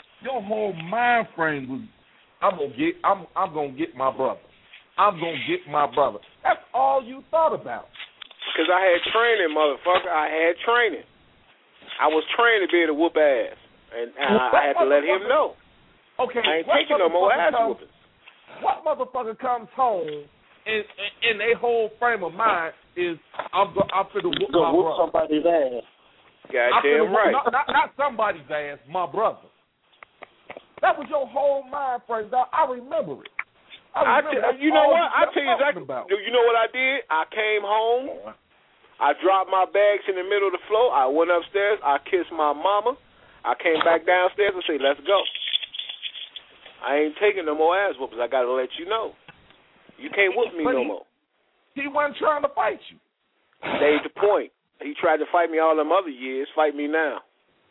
was I'm gonna get my brother. I'm gonna get my brother. That's all you thought about. Because I had training, motherfucker. I had training. I was trained to be able to whoop ass. And I had to let him know. Okay, I ain't taking no more ass whooping. What motherfucker comes home and their whole frame of mind is I'm finna whoop my brother. Somebody's ass. Goddamn right. Not somebody's ass, my brother. That was your whole mind frame, dog. I remember it. You know what? I tell you exactly. You know what I did? I came home. I dropped my bags in the middle of the floor. I went upstairs. I kissed my mama. I came back downstairs and said, let's go. I ain't taking no more ass whoopers. I got to let you know. You can't whoop me no more. He wasn't trying to fight you. That's the point. He tried to fight me all them other years. Fight me now.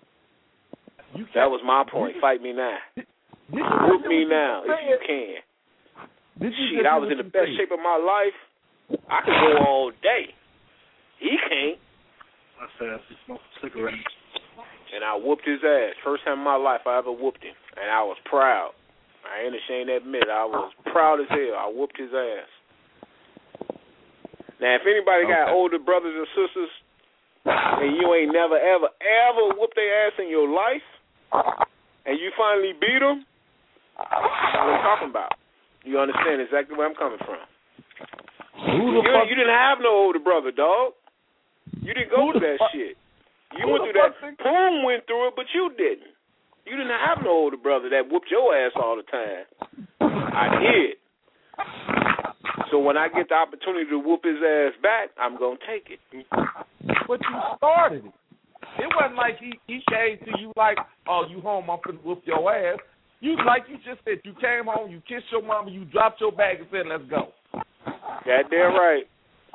That was my point. Fight me now. Whoop me now if you can. Shit, I was in the best shape of my life. I can go all day. He can't. I said he smoked a cigarette. And I whooped his ass. First time in my life I ever whooped him. And I was proud. I ain't ashamed to admit it. I was proud as hell. I whooped his ass. Now, if anybody got older brothers or sisters and you ain't never, ever, ever whooped their ass in your life and you finally beat them, that's what I'm talking about. You understand exactly where I'm coming from. You didn't have no older brother, dog. You didn't go through that shit. You went through that. Poom went through it, but you didn't. You didn't have no older brother that whooped your ass all the time. I did. So when I get the opportunity to whoop his ass back, I'm going to take it. But you started it. It wasn't like he came to you like, oh, you home, I'm finna whoop your ass. You like you just said, you came home, you kissed your mama, you dropped your bag and said, let's go. Goddamn right.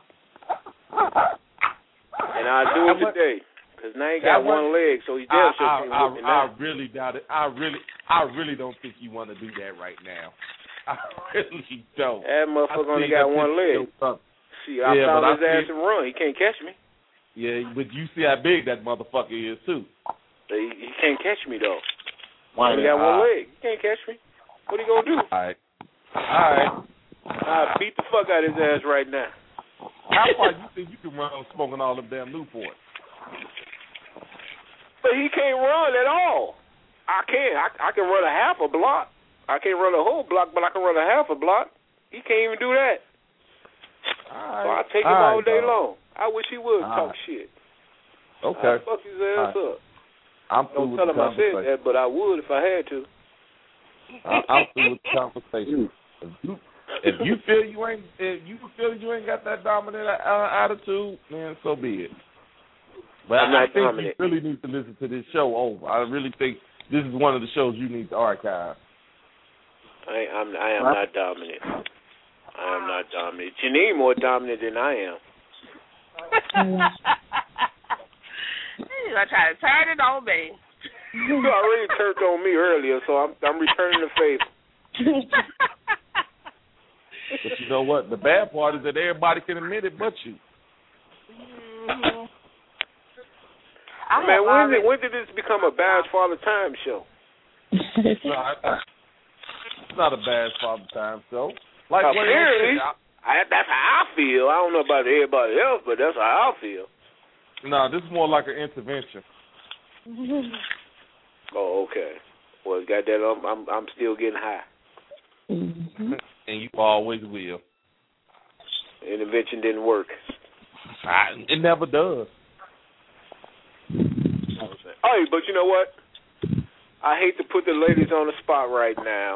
And I'll do it today. Because now he got one leg, so he damn sure can't whoop it now. I really doubt it. I really don't think you want to do that right now. I really don't. That motherfucker only got one leg. See, I found his ass and run. He can't catch me. Yeah, but you see how big that motherfucker is, too. He can't catch me, though. Why? He got one leg. He can't catch me. What are you going to do? All right. I beat the fuck out of his ass right now. How far you think you can run smoking all them damn Newports? But he can't run at all. I can. I can run a half a block. I can't run a whole block, but I can run a half a block. He can't even do that. So I take him all day long. I wish he would talk shit. Okay. I'd fuck his ass up. I'm through with the conversation. Don't tell him I said that, but I would if I had to. I'm through with the conversation. If you feel you ain't got that dominant attitude, man, so be it. But I think dominant. You really need to listen to this show over. I really think this is one of the shows you need to archive. I am not dominant. I am not dominant. Janine more dominant than I am. You're gonna try to turn it on me. You already turned on me earlier, so I'm returning the favor. But you know what? The bad part is that everybody can admit it but you. Mm-hmm. Man, when did this become a Badge Father Time show? It's not a Badge Father Time show. Like apparently, that's how I feel. I don't know about everybody else, but that's how I feel. No, this is more like an intervention. Oh, okay. Well, got that. I'm still getting high. Mm-hmm. And you always will. Intervention didn't work. It never does. Hey, but you know what? I hate to put the ladies on the spot right now,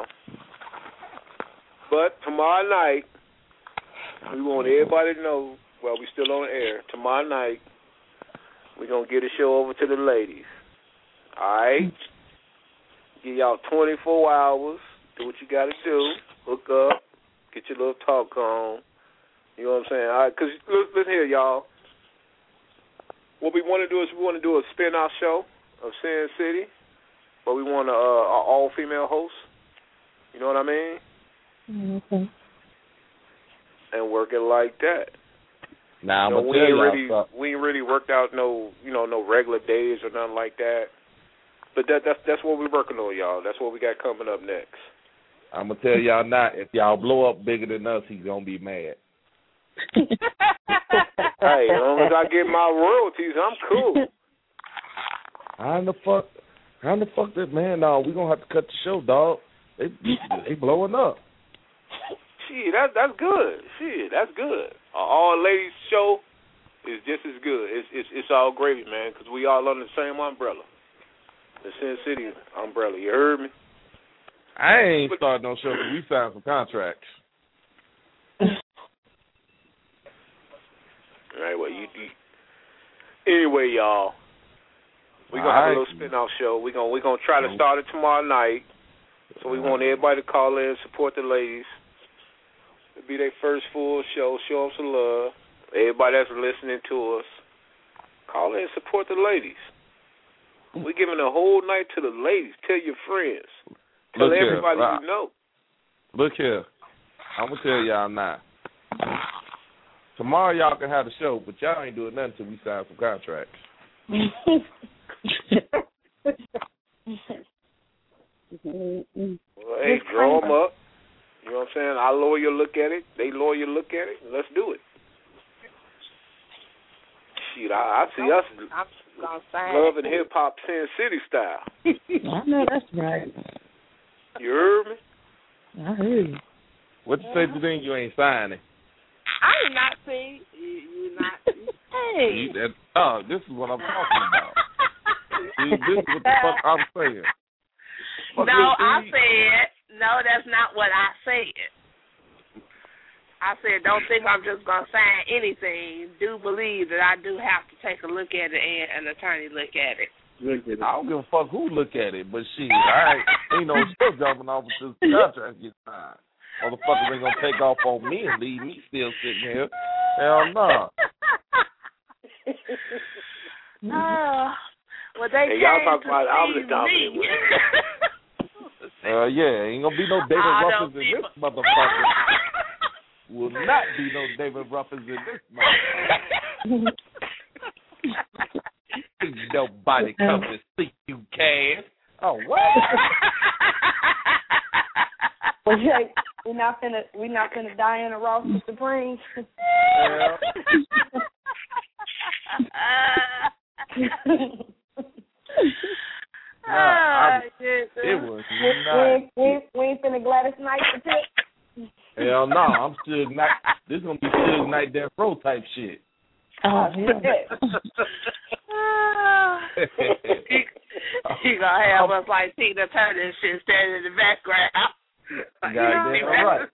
but tomorrow night, we want everybody to know, well, we still on the air, tomorrow night, we're going to get a show over to the ladies. All right? Give y'all 24 hours. Do what you got to do. Hook up. Get your little talk on. You know what I'm saying? All right, because listen here, y'all. What we want to do is we want to do a spin-off show of Sin City, but we want an all-female host. You know what I mean? Okay. And work it like that. Nah, we ain't really worked out no regular days or nothing like that. But that's what we're working on, y'all. That's what we got coming up next. I'm gonna tell y'all now, if y'all blow up bigger than us, he's gonna be mad. Hey, as long as I get my royalties, I'm cool. How in the fuck that man? No, we gonna have to cut the show, dog. They blowing up. Shit, that's good. Shit, that's good. All ladies show is just as good. It's all gravy, man, because we all under the same umbrella, the Sin City umbrella. You heard me? I ain't starting no show because we signed some contracts. All right, well, anyway, y'all, we're going to have a little spin-off show. We're gonna try to start it tomorrow night. So we want everybody to call in and support the ladies. It'll be their first full show. Show them some love. Everybody that's listening to us, call in and support the ladies. We're giving a whole night to the ladies. Tell your friends. Tell everybody you know. Look here. I'm going to tell y'all now. Tomorrow y'all can have the show, but y'all ain't doing nothing until we sign some contracts. Well, hey, draw them up. You know what I'm saying? Our lawyer look at it. They lawyer look at it. Let's do it. Shit, I see us loving hip-hop Sin City style. I know that's right. You heard me? I heard you. What you say to them you ain't signing? I did not see you not. Hey. This is what I'm talking about. See, this is what the fuck I'm saying. No, that's not what I said. I said, don't think I'm just going to sign anything. Do believe that I do have to take a look at it and an attorney look at it. I don't give a fuck who look at it, but shit, ain't no still jumping off until the contract gets signed. Motherfuckers ain't gonna take off on me and leave me still sitting here. Hell no. Well, they y'all talk about I'm the dominant one. Yeah, ain't gonna be no David Ruffins in this motherfucker. Will not be no David Ruffins in this motherfucker. Nobody come to see you Cass. Oh, what? Well, Jay, we're not finna Diana Ross with Supreme. It was nice. We ain't finna Gladys Knight for tip. Hell no, I'm Suge Knight. This is gonna be Suge Knight Death Row type shit. Oh, yeah. He gonna have us like Tina Turner and shit standing in the background. Goddamn right.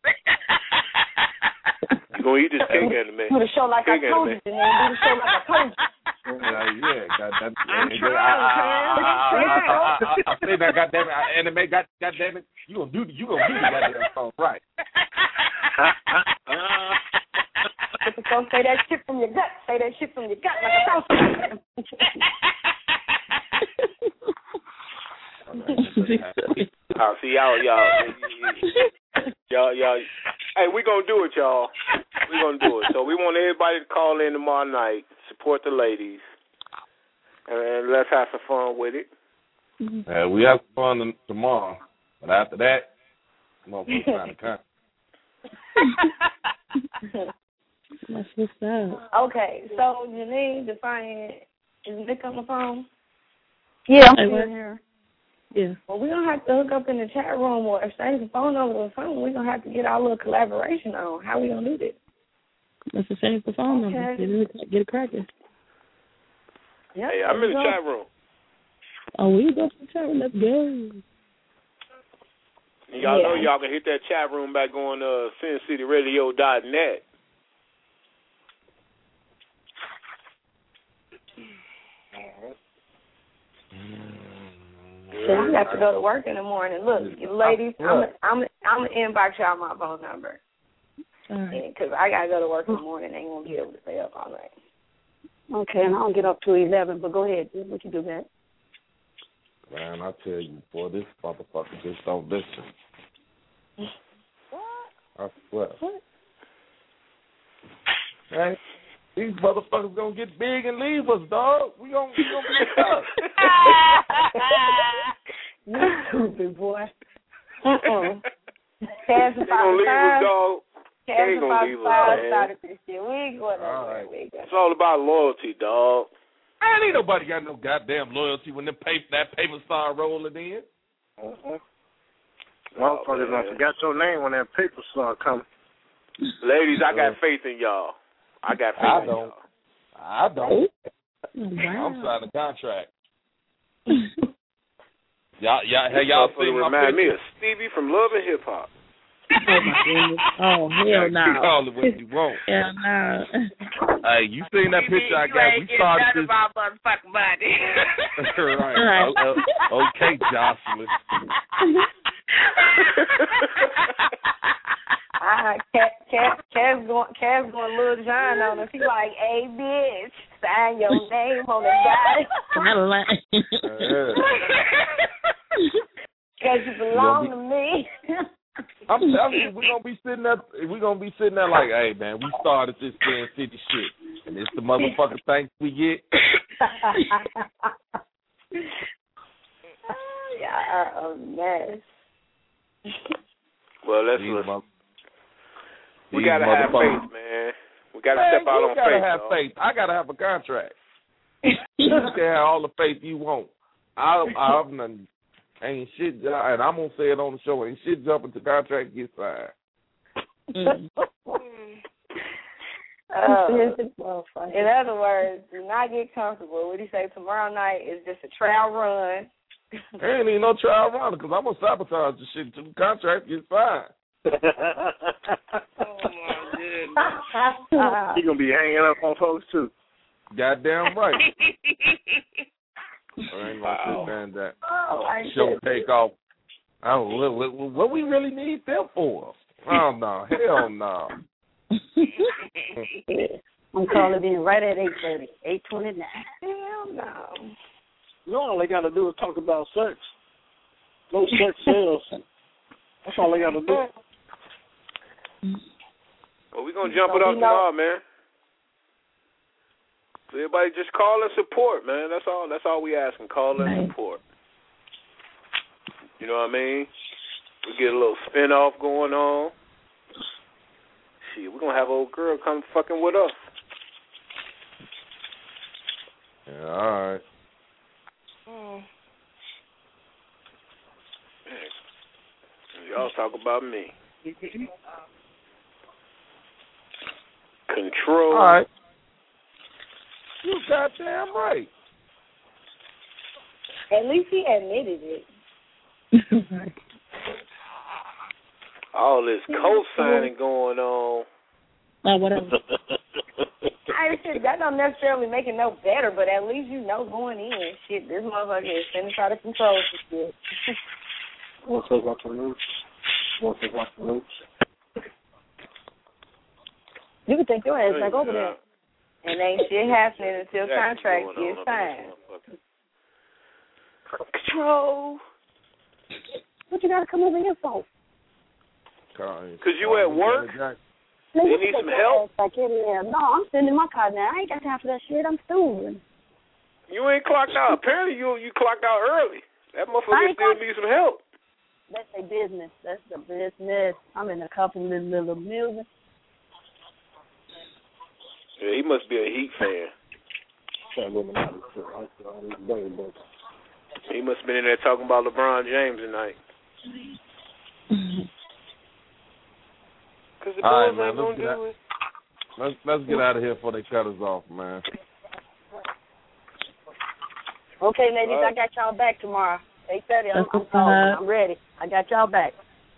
You gonna eat this cake, man? Do the show like I told you, and then do the show like I told you. Yeah, goddamn. I'm trying, I say that, goddamn it, anime, goddamn it. You gonna do the goddamn song right. So say that shit from your gut. Say that shit from your gut like I told you. See y'all. Hey, we gonna do it, y'all. We gonna do it. So we want everybody to call in tomorrow night, support the ladies, and let's have some fun with it. We have fun tomorrow, but after that, motherfuckers trying to come. That's what's up. Okay, so Janine, Defiant, is Nick on the phone? Yeah, I'm still here. Yeah. Well, we're going to have to hook up in the chat room or exchange the phone over the phone. We're going to have to get our little collaboration on. How we going to do this? Let's exchange the phone number. Get a cracker. Yep, hey, I'm in the chat room. Oh, we go to the chat room. Let's go. Y'all know y'all can hit that chat room back on SinCityRadio.net. So I have to go to work in the morning. Look, ladies, I'm gonna inbox y'all my phone number because I gotta go to work in the morning. I ain't gonna be able to stay up all night. Okay, and I don't get up to 11. But go ahead. What you do, man? Man, I tell you, boy, this motherfucker just don't listen. I swear. What? Right? These motherfuckers gonna get big and leave us, dog. We gonna be stuck. You stupid boy. They gonna leave us, dog. They ain't gonna leave us, man. We ain't going nowhere. It's all about loyalty, dog. Man, ain't nobody got no goddamn loyalty when that paper start rolling in. Motherfuckers done forgot your name when that paper start coming. Ladies, I got faith in y'all. I got faith in y'all. I don't. Wow. I'm signing a contract. y'all seen my remind me picture? of Stevie from Love and Hip Hop. Oh, my goodness. Oh, hell no. Call it what you want. Hell no. Hey, you seen that picture I got? We started this. My motherfucking money. Right. Okay, Jocelyn. Kev's going Lil Jon on us. He like, hey, bitch, sign your name on the guy. Because you belong to me. I'm telling you, we're gonna be sitting there like, hey man, we started this Sin City shit, and it's the motherfucking thanks we get. Y'all are a mess. Well, we gotta have faith, man. We gotta step out on faith. You gotta have faith. I gotta have a contract. You can have all the faith you want. I'm ain't shit, and I'm gonna say it on the show. Ain't shit jumping to contract get signed. In other words, do not get comfortable. What do you say? Tomorrow night is just a trial run. There ain't even no trial run because I'm gonna sabotage the shit until the contract gets signed. Oh my goodness! You gonna be hanging up on folks too. Goddamn right. I ain't gonna sit there and that show take off. What we really need them for? Oh no, hell no. I'm calling in right at 8:30, 8:29. Hell no. You know, all they gotta do is talk about sex. No sex sales. That's all they gotta do. Well, we're gonna jump it up tomorrow, man. So everybody just call and support, man. That's all we asking. Call and support. You know what I mean? We get a little spin-off going on. Shit, we're going to have an old girl come fucking with us. Yeah, all right. Y'all talk about me. Control. All right. You goddamn right. At least he admitted it. All this co-signing going on. Oh, whatever. I said that don't necessarily make it no better, but at least you know going in. Shit, this motherfucker is finna try to control some shit. Want to talk about the news? You can take your ass back over there. And ain't shit happening until contract gets signed. Control. What you gotta come over here for? Because you at work? You need some help? Back in there. No, I'm sitting in my car now. I ain't got time for that shit. I'm stooling. You ain't clocked out. Apparently you clocked out early. That motherfucker still needs some help. That's their business. That's the business. I'm in a couple little music. Yeah, he must be a Heat fan. He must have been in there talking about LeBron James tonight. Because the Bulls ain't going to do it. Let's get out of here before they cut us off, man. Okay, ladies, I got y'all back tomorrow. 8:30. I'm ready. I got y'all back.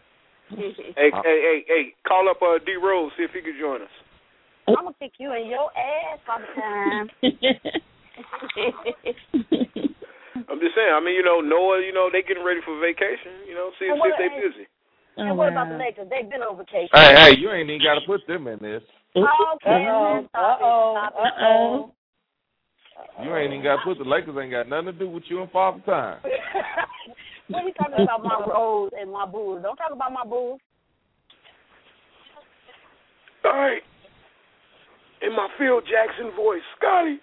Hey, call up D Rose, see if he can join us. I'm going to kick you in your ass all the time. I'm just saying, Noah, they getting ready for vacation, see if they busy. And what about the Lakers? They've been on vacation. Hey, you ain't even got to put them in this. Okay. Uh-oh. You ain't even got to put the Lakers ain't got nothing to do with you and Father Time. What are you talking about my Rose and my Bulls? Don't talk about my Bulls. All right. In my Phil Jackson voice, Scotty.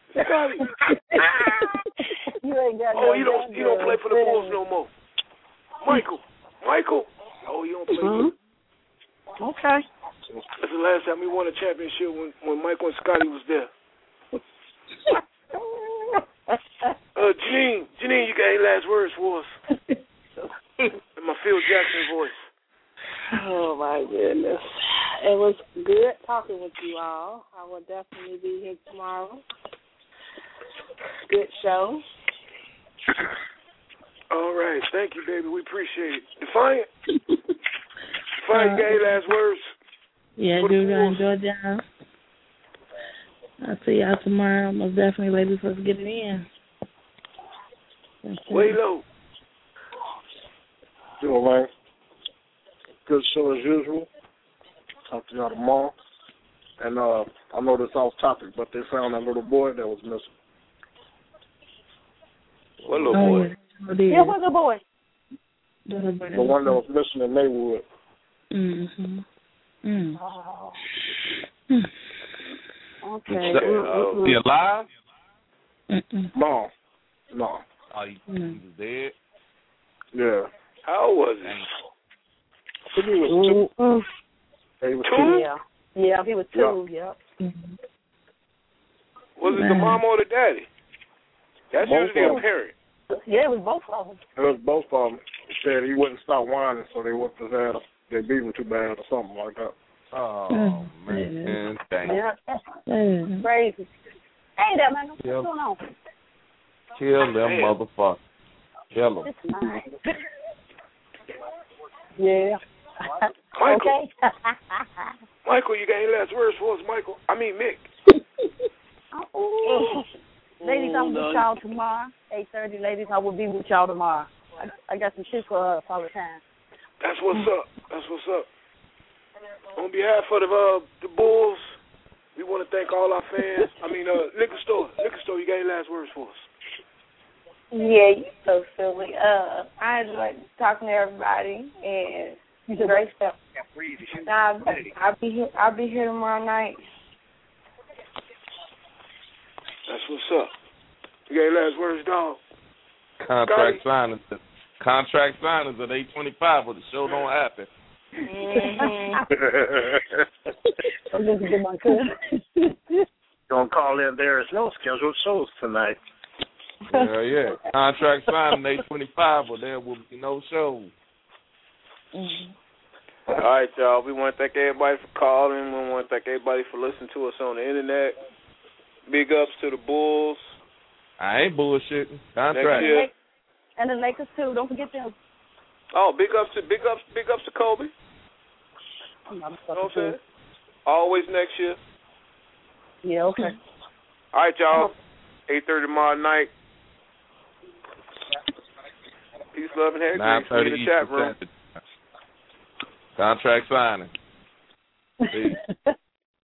You ain't got he don't play for the Bulls no more. Michael. Oh, he don't play for them. Okay. That's the last time we won a championship when Michael and Scotty was there. Janine, you got any last words for us? In my Phil Jackson voice. Oh, my goodness. It was good talking with you all. I will definitely be here tomorrow. Good show. All right. Thank you, baby. We appreciate it. Defiant, you got any last words? Yeah, dude, I enjoyed y'all. I'll see y'all tomorrow. Most definitely, ladies, let's get it in. Way low. Yo, man. Good show as usual. Talk to y'all tomorrow. And I know this off topic, but they found that little boy that was missing. What little boy? Yeah, what little boy? The one that was missing in Maywood. Mm-hmm. Oh. Okay. Is he alive? No. Oh, he was dead? Yeah. How old was he? I think he was 2. He was 2? Yeah, he was 2, yeah. Mm-hmm. Was it the mom or the daddy? That's usually a parent. Yeah, it was both of them. It was both of them. He said he wouldn't stop whining, so they whooped his ass. They beat him too bad or something like that. Oh, man. Dang. Yeah, that's crazy. Hey there, man. What's going on? Kill them motherfuckers. Kill them. It's nice. Yeah. Michael. Okay. Michael, you got any last words for us, Michael? I mean, Mick. Ladies, I'm with y'all tomorrow. 8:30, ladies, I will be with y'all tomorrow. I got some shit for her all the time. That's what's up. On behalf of the Bulls, we want to thank all our fans. Liquor store, you got any last words for us? Yeah, you so silly. I enjoyed talking to everybody, and great stuff. I'll be here tomorrow night. That's what's up. You got any last words, dog? Contract signing Contract signings at 8:25, but the show don't happen. I'm going to get my cousin. Gonna call in. There is no scheduled shows tonight. Yeah. Contract signing 8:25, but there will be no shows. All right, y'all. We want to thank everybody for calling. We want to thank everybody for listening to us on the internet. Big ups to the Bulls. I ain't bullshitting. Contract. And the Lakers too. Don't forget them. Oh, big ups to Kobe. You know what I'm saying? Always next year. Yeah, okay. All right, y'all. 8:30 tomorrow night. Peace, love, and hair grease. See you in the chat room. Contract signing. See.